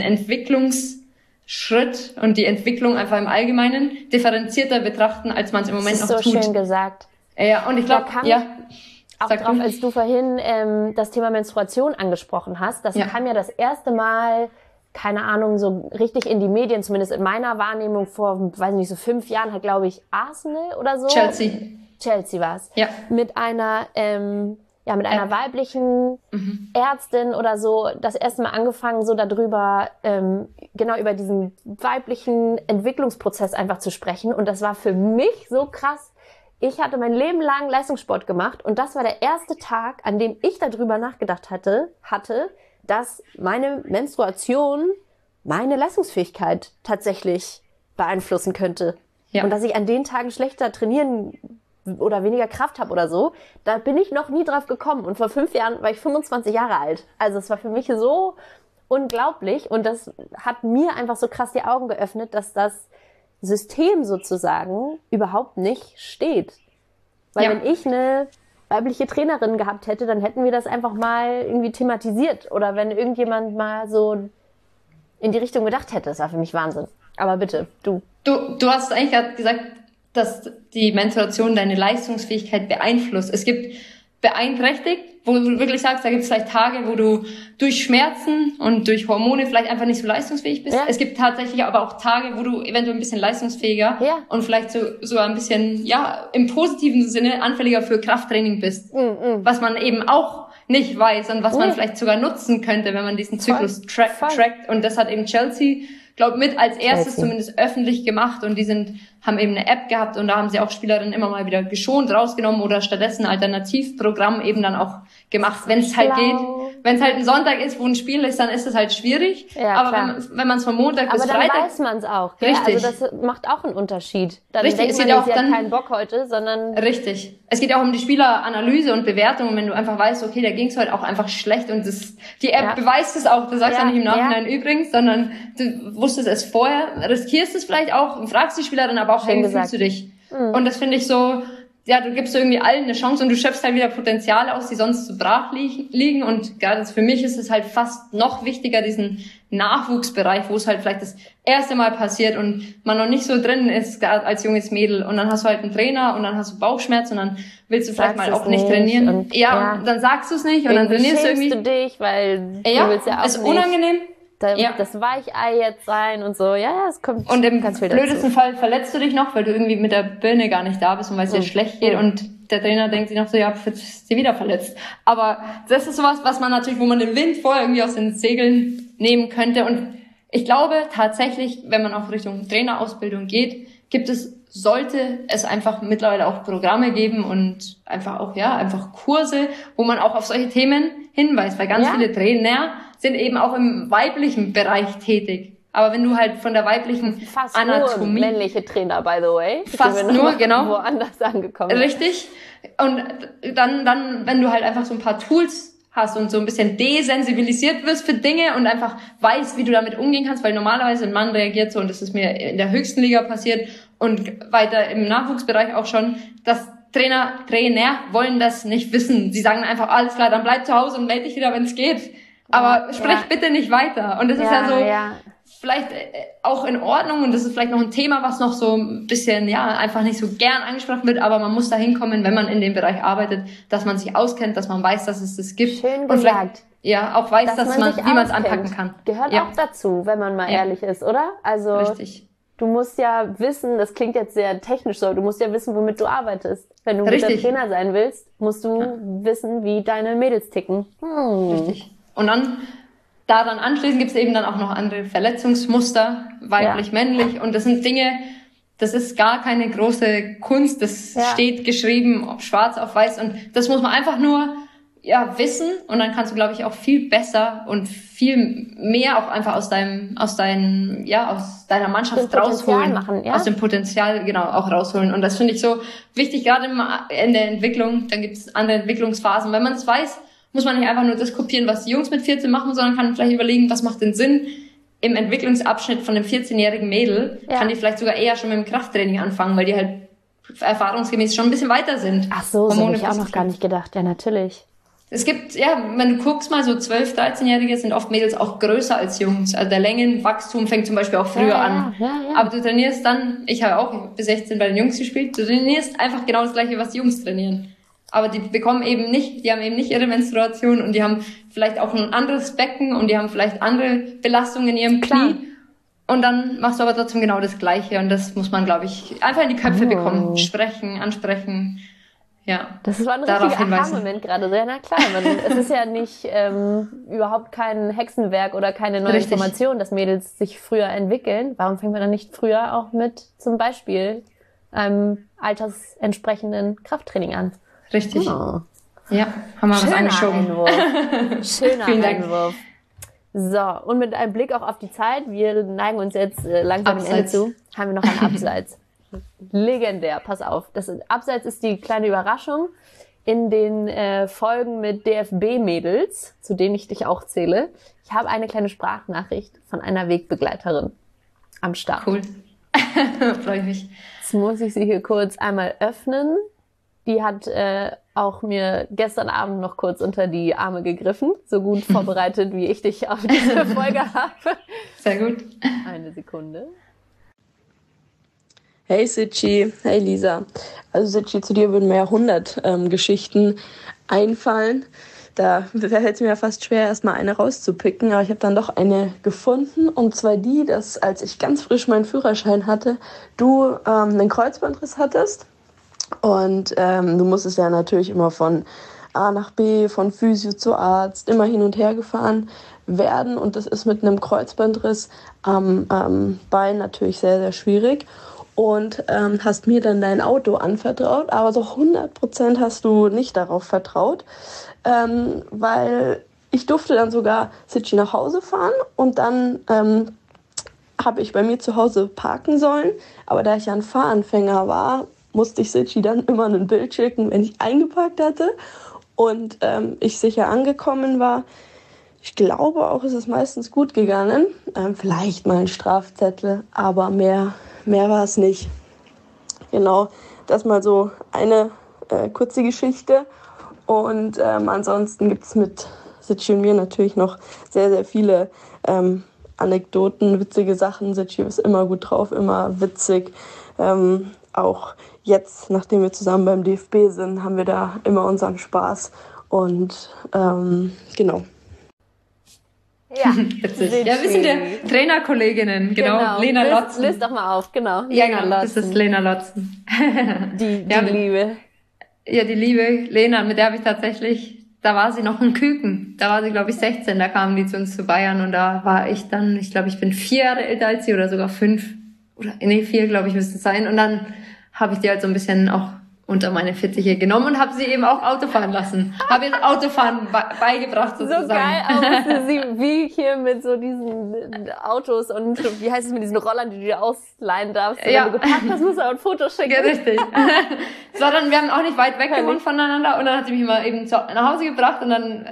Entwicklungsschritt und die Entwicklung einfach im Allgemeinen differenzierter betrachten, als man es im Moment noch tut. Das ist so schön gesagt. Ja, und ich glaube, auch drauf, als du vorhin das Thema Menstruation angesprochen hast, das kam ja das erste Mal, keine Ahnung, so richtig in die Medien, zumindest in meiner Wahrnehmung vor, weiß nicht, so 5 Jahren hat, glaube ich, Arsenal oder so. Chelsea war es. Ja. Mit einer weiblichen Ärztin oder so, das erste Mal angefangen, so darüber, genau über diesen weiblichen Entwicklungsprozess einfach zu sprechen. Und das war für mich so krass. Ich hatte mein Leben lang Leistungssport gemacht und das war der erste Tag, an dem ich darüber nachgedacht hatte, dass meine Menstruation meine Leistungsfähigkeit tatsächlich beeinflussen könnte. Ja. Und dass ich an den Tagen schlechter trainieren oder weniger Kraft habe oder so. Da bin ich noch nie drauf gekommen. Und vor 5 Jahren war ich 25 Jahre alt. Also es war für mich so unglaublich und das hat mir einfach so krass die Augen geöffnet, dass das System sozusagen überhaupt nicht steht. Weil wenn ich eine weibliche Trainerin gehabt hätte, dann hätten wir das einfach mal irgendwie thematisiert. Oder wenn irgendjemand mal so in die Richtung gedacht hätte. Das war für mich Wahnsinn. Aber bitte, du. Du hast eigentlich gerade gesagt, dass die Menstruation deine Leistungsfähigkeit beeinflusst. Es gibt beeinträchtigt, wo du wirklich sagst, da gibt es vielleicht Tage, wo du durch Schmerzen und durch Hormone vielleicht einfach nicht so leistungsfähig bist. Ja. Es gibt tatsächlich aber auch Tage, wo du eventuell ein bisschen leistungsfähiger und vielleicht sogar ein bisschen, im positiven Sinne anfälliger für Krafttraining bist. Was man eben auch nicht weiß und was man vielleicht sogar nutzen könnte, wenn man diesen Zyklus trackt. Und das hat eben Chelsea, glaube mit als erstes zumindest öffentlich gemacht und die haben eben eine App gehabt und da haben sie auch Spielerinnen immer mal wieder geschont rausgenommen oder stattdessen ein Alternativprogramm eben dann auch gemacht, wenn es halt geht. Wenn es halt ein Sonntag ist, wo ein Spiel ist, dann ist es halt schwierig. Ja, aber wenn man es von Montag bis Freitag... Aber dann weiß man es auch. Gell? Richtig. Also das macht auch einen Unterschied. Dann richtig. denkt man, sie hat keinen Bock heute, sondern... Richtig. Es geht auch um die Spieleranalyse und Bewertung. Und wenn du einfach weißt, okay, da ging es heute auch einfach schlecht und die App beweist es auch. Du sagst ja nicht im Nachhinein übrigens, sondern du wusstest es vorher, riskierst es vielleicht auch und fragst die Spielerin aber auch, hey, wie fühlst du dich? Und das finde ich so... Ja, du gibst irgendwie allen eine Chance und du schöpfst halt wieder Potenziale aus, die sonst zu brach liegen. Und gerade für mich ist es halt fast noch wichtiger, diesen Nachwuchsbereich, wo es halt vielleicht das erste Mal passiert und man noch nicht so drin ist, gerade als junges Mädel. Und dann hast du halt einen Trainer und dann hast du Bauchschmerzen und dann willst du vielleicht mal auch nicht trainieren. Und dann sagst du es nicht und dann trainierst du irgendwie. Du dich, weil du willst ja auch ist unangenehm. das Weichei jetzt sein und so. Ja, es kommt und im ganz viel blödesten dazu. Fall verletzt du dich noch, weil du irgendwie mit der Birne gar nicht da bist und weil es dir schlecht geht und der Trainer denkt sich noch so, ja, jetzt ist sie wieder verletzt. Aber das ist sowas, was man natürlich, wo man den Wind vorher irgendwie aus den Segeln nehmen könnte. Und ich glaube tatsächlich, wenn man auch Richtung Trainerausbildung geht, sollte es einfach mittlerweile auch Programme geben und einfach Kurse, wo man auch auf solche Themen hinweist, weil ganz viele Trainer sind eben auch im weiblichen Bereich tätig. Aber wenn du halt von der weiblichen Fast Anatomie... nur männliche Trainer, by the way. Fast nur, genau. Woanders angekommen. Richtig. Und dann, wenn du halt einfach so ein paar Tools hast und so ein bisschen desensibilisiert wirst für Dinge und einfach weißt, wie du damit umgehen kannst, weil normalerweise ein Mann reagiert so, und das ist mir in der höchsten Liga passiert und weiter im Nachwuchsbereich auch schon, dass Trainer wollen das nicht wissen. Sie sagen einfach, alles klar, dann bleib zu Hause und melde dich wieder, wenn es geht. Aber sprich bitte nicht weiter. Und das ist ja so vielleicht auch in Ordnung, und das ist vielleicht noch ein Thema, was noch so ein bisschen, einfach nicht so gern angesprochen wird, aber man muss da hinkommen, wenn man in dem Bereich arbeitet, dass man sich auskennt, dass man weiß, dass es das gibt. Schön und gesagt. Auch weiß, wie man es anpacken kann. Gehört auch dazu, wenn man mal ehrlich ist, oder? Also, richtig. Du musst ja wissen, das klingt jetzt sehr technisch so, du musst ja wissen, womit du arbeitest. Wenn du guter Trainer sein willst, musst du wissen, wie deine Mädels ticken. Richtig. Und dann anschließend gibt es eben dann auch noch andere Verletzungsmuster, weiblich, männlich. Und das sind Dinge, das ist gar keine große Kunst. Das steht geschrieben, schwarz auf weiß. Und das muss man einfach nur wissen. Und dann kannst du, glaube ich, auch viel besser und viel mehr auch einfach aus deiner Mannschaft rausholen. Aus dem Potenzial, genau, auch rausholen. Und das finde ich so wichtig, gerade in der Entwicklung. Dann gibt es andere Entwicklungsphasen. Wenn man es weiß, muss man nicht einfach nur das kopieren, was die Jungs mit 14 machen, sondern kann vielleicht überlegen, was macht denn Sinn im Entwicklungsabschnitt von einem 14-jährigen Mädel. Kann die vielleicht sogar eher schon mit dem Krafttraining anfangen, weil die halt erfahrungsgemäß schon ein bisschen weiter sind. Ach so habe ich auch noch gar nicht gedacht. Ja, natürlich. Es gibt, wenn du guckst mal, so 12-, 13-Jährige sind oft Mädels auch größer als Jungs. Also der Längenwachstum fängt zum Beispiel auch früher an. Ja. Aber du trainierst dann, ich habe auch bis 16 bei den Jungs gespielt, du trainierst einfach genau das Gleiche, was die Jungs trainieren. Aber die haben eben nicht ihre Menstruation und die haben vielleicht auch ein anderes Becken und die haben vielleicht andere Belastungen in ihrem Knie. Und dann machst du aber trotzdem genau das Gleiche, und das muss man, glaube ich, einfach in die Köpfe bekommen. Sprechen, ansprechen, Das war ein richtiger Aha-Moment gerade. Ja, na klar, es ist ja nicht überhaupt kein Hexenwerk oder keine neue Information, dass Mädels sich früher entwickeln. Warum fängt man dann nicht früher auch mit zum Beispiel altersentsprechenden Krafttraining an? Richtig. Oh. Ja, haben wir was eingeschoben. Schöner Einwurf. So, und mit einem Blick auch auf die Zeit, wir neigen uns jetzt langsam dem Ende zu, haben wir noch ein Abseits. Legendär, pass auf. Das Abseits ist die kleine Überraschung in den Folgen mit DFB-Mädels, zu denen ich dich auch zähle. Ich habe eine kleine Sprachnachricht von einer Wegbegleiterin am Start. Cool. Freue ich mich. Jetzt muss ich sie hier kurz einmal öffnen. Die hat auch mir gestern Abend noch kurz unter die Arme gegriffen. So gut vorbereitet, wie ich dich auf diese Folge habe. Sehr gut. Eine Sekunde. Hey Sitchi, hey Lisa. Also Sitchi, zu dir würden mir ja 100 Geschichten einfallen. Da fällt es mir ja fast schwer, erstmal eine rauszupicken. Aber ich habe dann doch eine gefunden. Und zwar die, dass als ich ganz frisch meinen Führerschein hatte, du einen Kreuzbandriss hattest. Und du musstest ja natürlich immer von A nach B, von Physio zu Arzt, immer hin und her gefahren werden. Und das ist mit einem Kreuzbandriss am Bein natürlich sehr, sehr schwierig. Und hast mir dann dein Auto anvertraut, aber so 100% hast du nicht darauf vertraut, weil ich durfte dann sogar Sitchi nach Hause fahren und dann habe ich bei mir zu Hause parken sollen, aber da ich ja ein Fahranfänger war, musste ich Sitchi dann immer ein Bild schicken, wenn ich eingeparkt hatte und ich sicher angekommen war. Ich glaube auch, es ist meistens gut gegangen, vielleicht mal ein Strafzettel, aber mehr war es nicht. Genau, das mal so eine kurze Geschichte. Und ansonsten gibt es mit Sitchi und mir natürlich noch sehr, sehr viele Anekdoten, witzige Sachen. Sitchi ist immer gut drauf, immer witzig. Auch jetzt, nachdem wir zusammen beim DFB sind, haben wir da immer unseren Spaß. Und genau. Ja, witzig. Ja, wir sind ja Trainerkolleginnen, genau. Lena Lotzen. Löst doch mal auf, genau. Ja, genau, das ist Lena Lotzen. Die Liebe. Ja, die liebe Lena, mit der habe ich tatsächlich, da war sie noch ein Küken. Da war sie, glaube ich, 16, da kamen die zu uns zu Bayern und da war ich dann, ich glaube, ich bin 4 Jahre älter als sie oder sogar 5. Oder, 4, glaube ich, müsste es sein. Und dann habe ich die halt so ein bisschen auch unter meine Fittiche genommen und habe sie eben auch Auto fahren lassen. Habe ihr Autofahren beigebracht sozusagen. So geil, aber sie wie hier mit so diesen Autos und wie heißt es mit diesen Rollern, die du dir ausleihen darfst. Ja. Wenn du gepackt hast, musst du auch ein Foto schicken. Ja, richtig. So, dann, wir haben auch nicht weit weg gewohnt voneinander und dann hat sie mich immer eben nach Hause gebracht und dann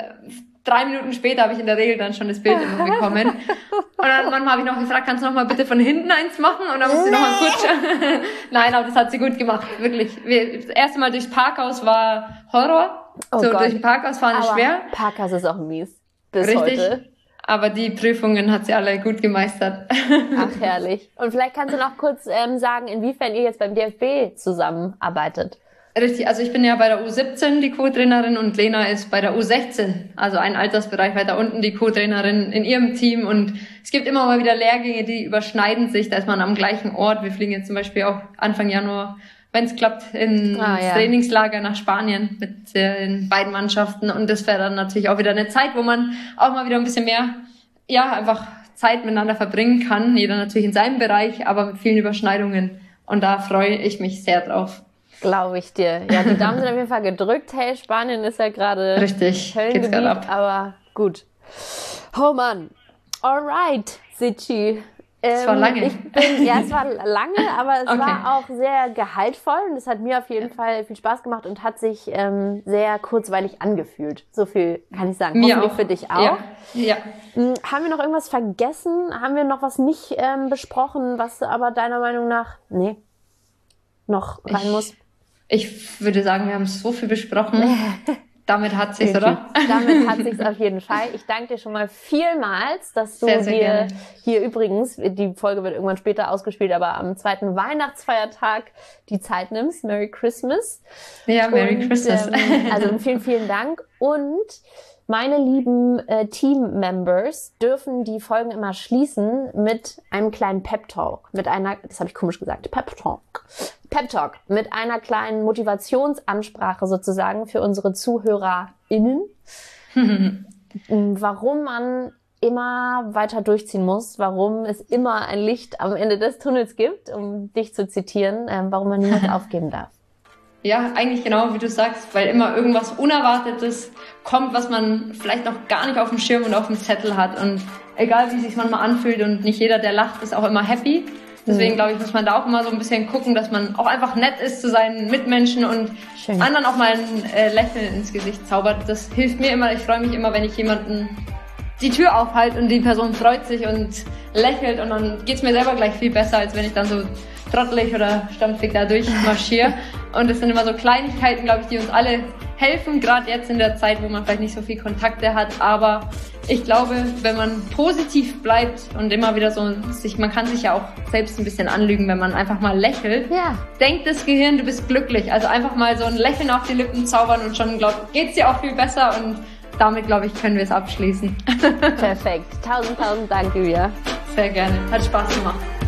3 Minuten später habe ich in der Regel dann schon das Bild immer bekommen. Und dann manchmal habe ich noch gefragt, kannst du noch mal bitte von hinten eins machen? Und dann musste sie noch mal kurz. Nein, aber das hat sie gut gemacht, wirklich. Das erste Mal durchs Parkhaus war Horror. Oh so Gott. Durch den Parkhaus fahren ist schwer. Parkhaus ist auch mies. Bis Richtig. heute. Aber die Prüfungen hat sie alle gut gemeistert. Ach, herrlich. Und vielleicht kannst du noch kurz sagen, inwiefern ihr jetzt beim DFB zusammenarbeitet. Richtig, also ich bin ja bei der U17 die Co-Trainerin und Lena ist bei der U16, also ein Altersbereich weiter unten, die Co-Trainerin in ihrem Team und es gibt immer mal wieder Lehrgänge, die überschneiden sich, da ist man am gleichen Ort. Wir fliegen jetzt zum Beispiel auch Anfang Januar, wenn es klappt, ins Trainingslager nach Spanien mit den beiden Mannschaften und das wäre dann natürlich auch wieder eine Zeit, wo man auch mal wieder ein bisschen mehr, einfach Zeit miteinander verbringen kann, jeder natürlich in seinem Bereich, aber mit vielen Überschneidungen und da freue ich mich sehr drauf. Glaube ich dir. Ja, die Daumen sind auf jeden Fall gedrückt. Hey, Spanien ist ja gerade richtig, geht's gerade ab. Aber gut. Oh Mann. Alright, Sichi. Es war lange. Es war lange, aber es war auch sehr gehaltvoll und es hat mir auf jeden Fall viel Spaß gemacht und hat sich sehr kurzweilig angefühlt. So viel kann ich sagen. Mir hoffentlich auch. Für dich auch. Ja. Haben wir noch irgendwas vergessen? Haben wir noch was nicht besprochen, was aber deiner Meinung nach noch rein muss? Ich würde sagen, wir haben so viel besprochen. Damit hat sich's, oder? Damit hat sich's auf jeden Fall. Ich danke dir schon mal vielmals, dass du sehr, sehr dir gerne. Hier übrigens, die Folge wird irgendwann später ausgespielt, aber am 2. Weihnachtsfeiertag die Zeit nimmst. Merry Christmas. Ja, Merry Christmas. Also vielen, vielen Dank. Und meine lieben Team-Members dürfen die Folgen immer schließen mit einem kleinen Pep-Talk. Das habe ich komisch gesagt, Pep-Talk. Mit einer kleinen Motivationsansprache sozusagen für unsere ZuhörerInnen. Warum man immer weiter durchziehen muss, warum es immer ein Licht am Ende des Tunnels gibt, um dich zu zitieren, warum man niemals aufgeben darf. Ja, eigentlich genau wie du sagst, weil immer irgendwas Unerwartetes kommt, was man vielleicht noch gar nicht auf dem Schirm und auf dem Zettel hat. Und egal wie es sich manchmal anfühlt und nicht jeder, der lacht, ist auch immer happy. Deswegen glaube ich, muss man da auch immer so ein bisschen gucken, dass man auch einfach nett ist zu seinen Mitmenschen und anderen auch mal ein Lächeln ins Gesicht zaubert. Das hilft mir immer. Ich freue mich immer, wenn ich jemanden die Tür aufhalte und die Person freut sich und lächelt und dann geht's mir selber gleich viel besser, als wenn ich dann so trottelig oder stampfig da durchmarschiere. Und das sind immer so Kleinigkeiten, glaube ich, die uns alle helfen, gerade jetzt in der Zeit, wo man vielleicht nicht so viel Kontakte hat. Aber ich glaube, wenn man positiv bleibt und immer wieder so man kann sich ja auch selbst ein bisschen anlügen, wenn man einfach mal lächelt. Ja. Denkt das Gehirn, du bist glücklich. Also einfach mal so ein Lächeln auf die Lippen zaubern und schon, geht's dir auch viel besser und damit, glaube ich, können wir es abschließen. Perfekt. Tausend Dank, Julia. Sehr gerne. Hat Spaß gemacht.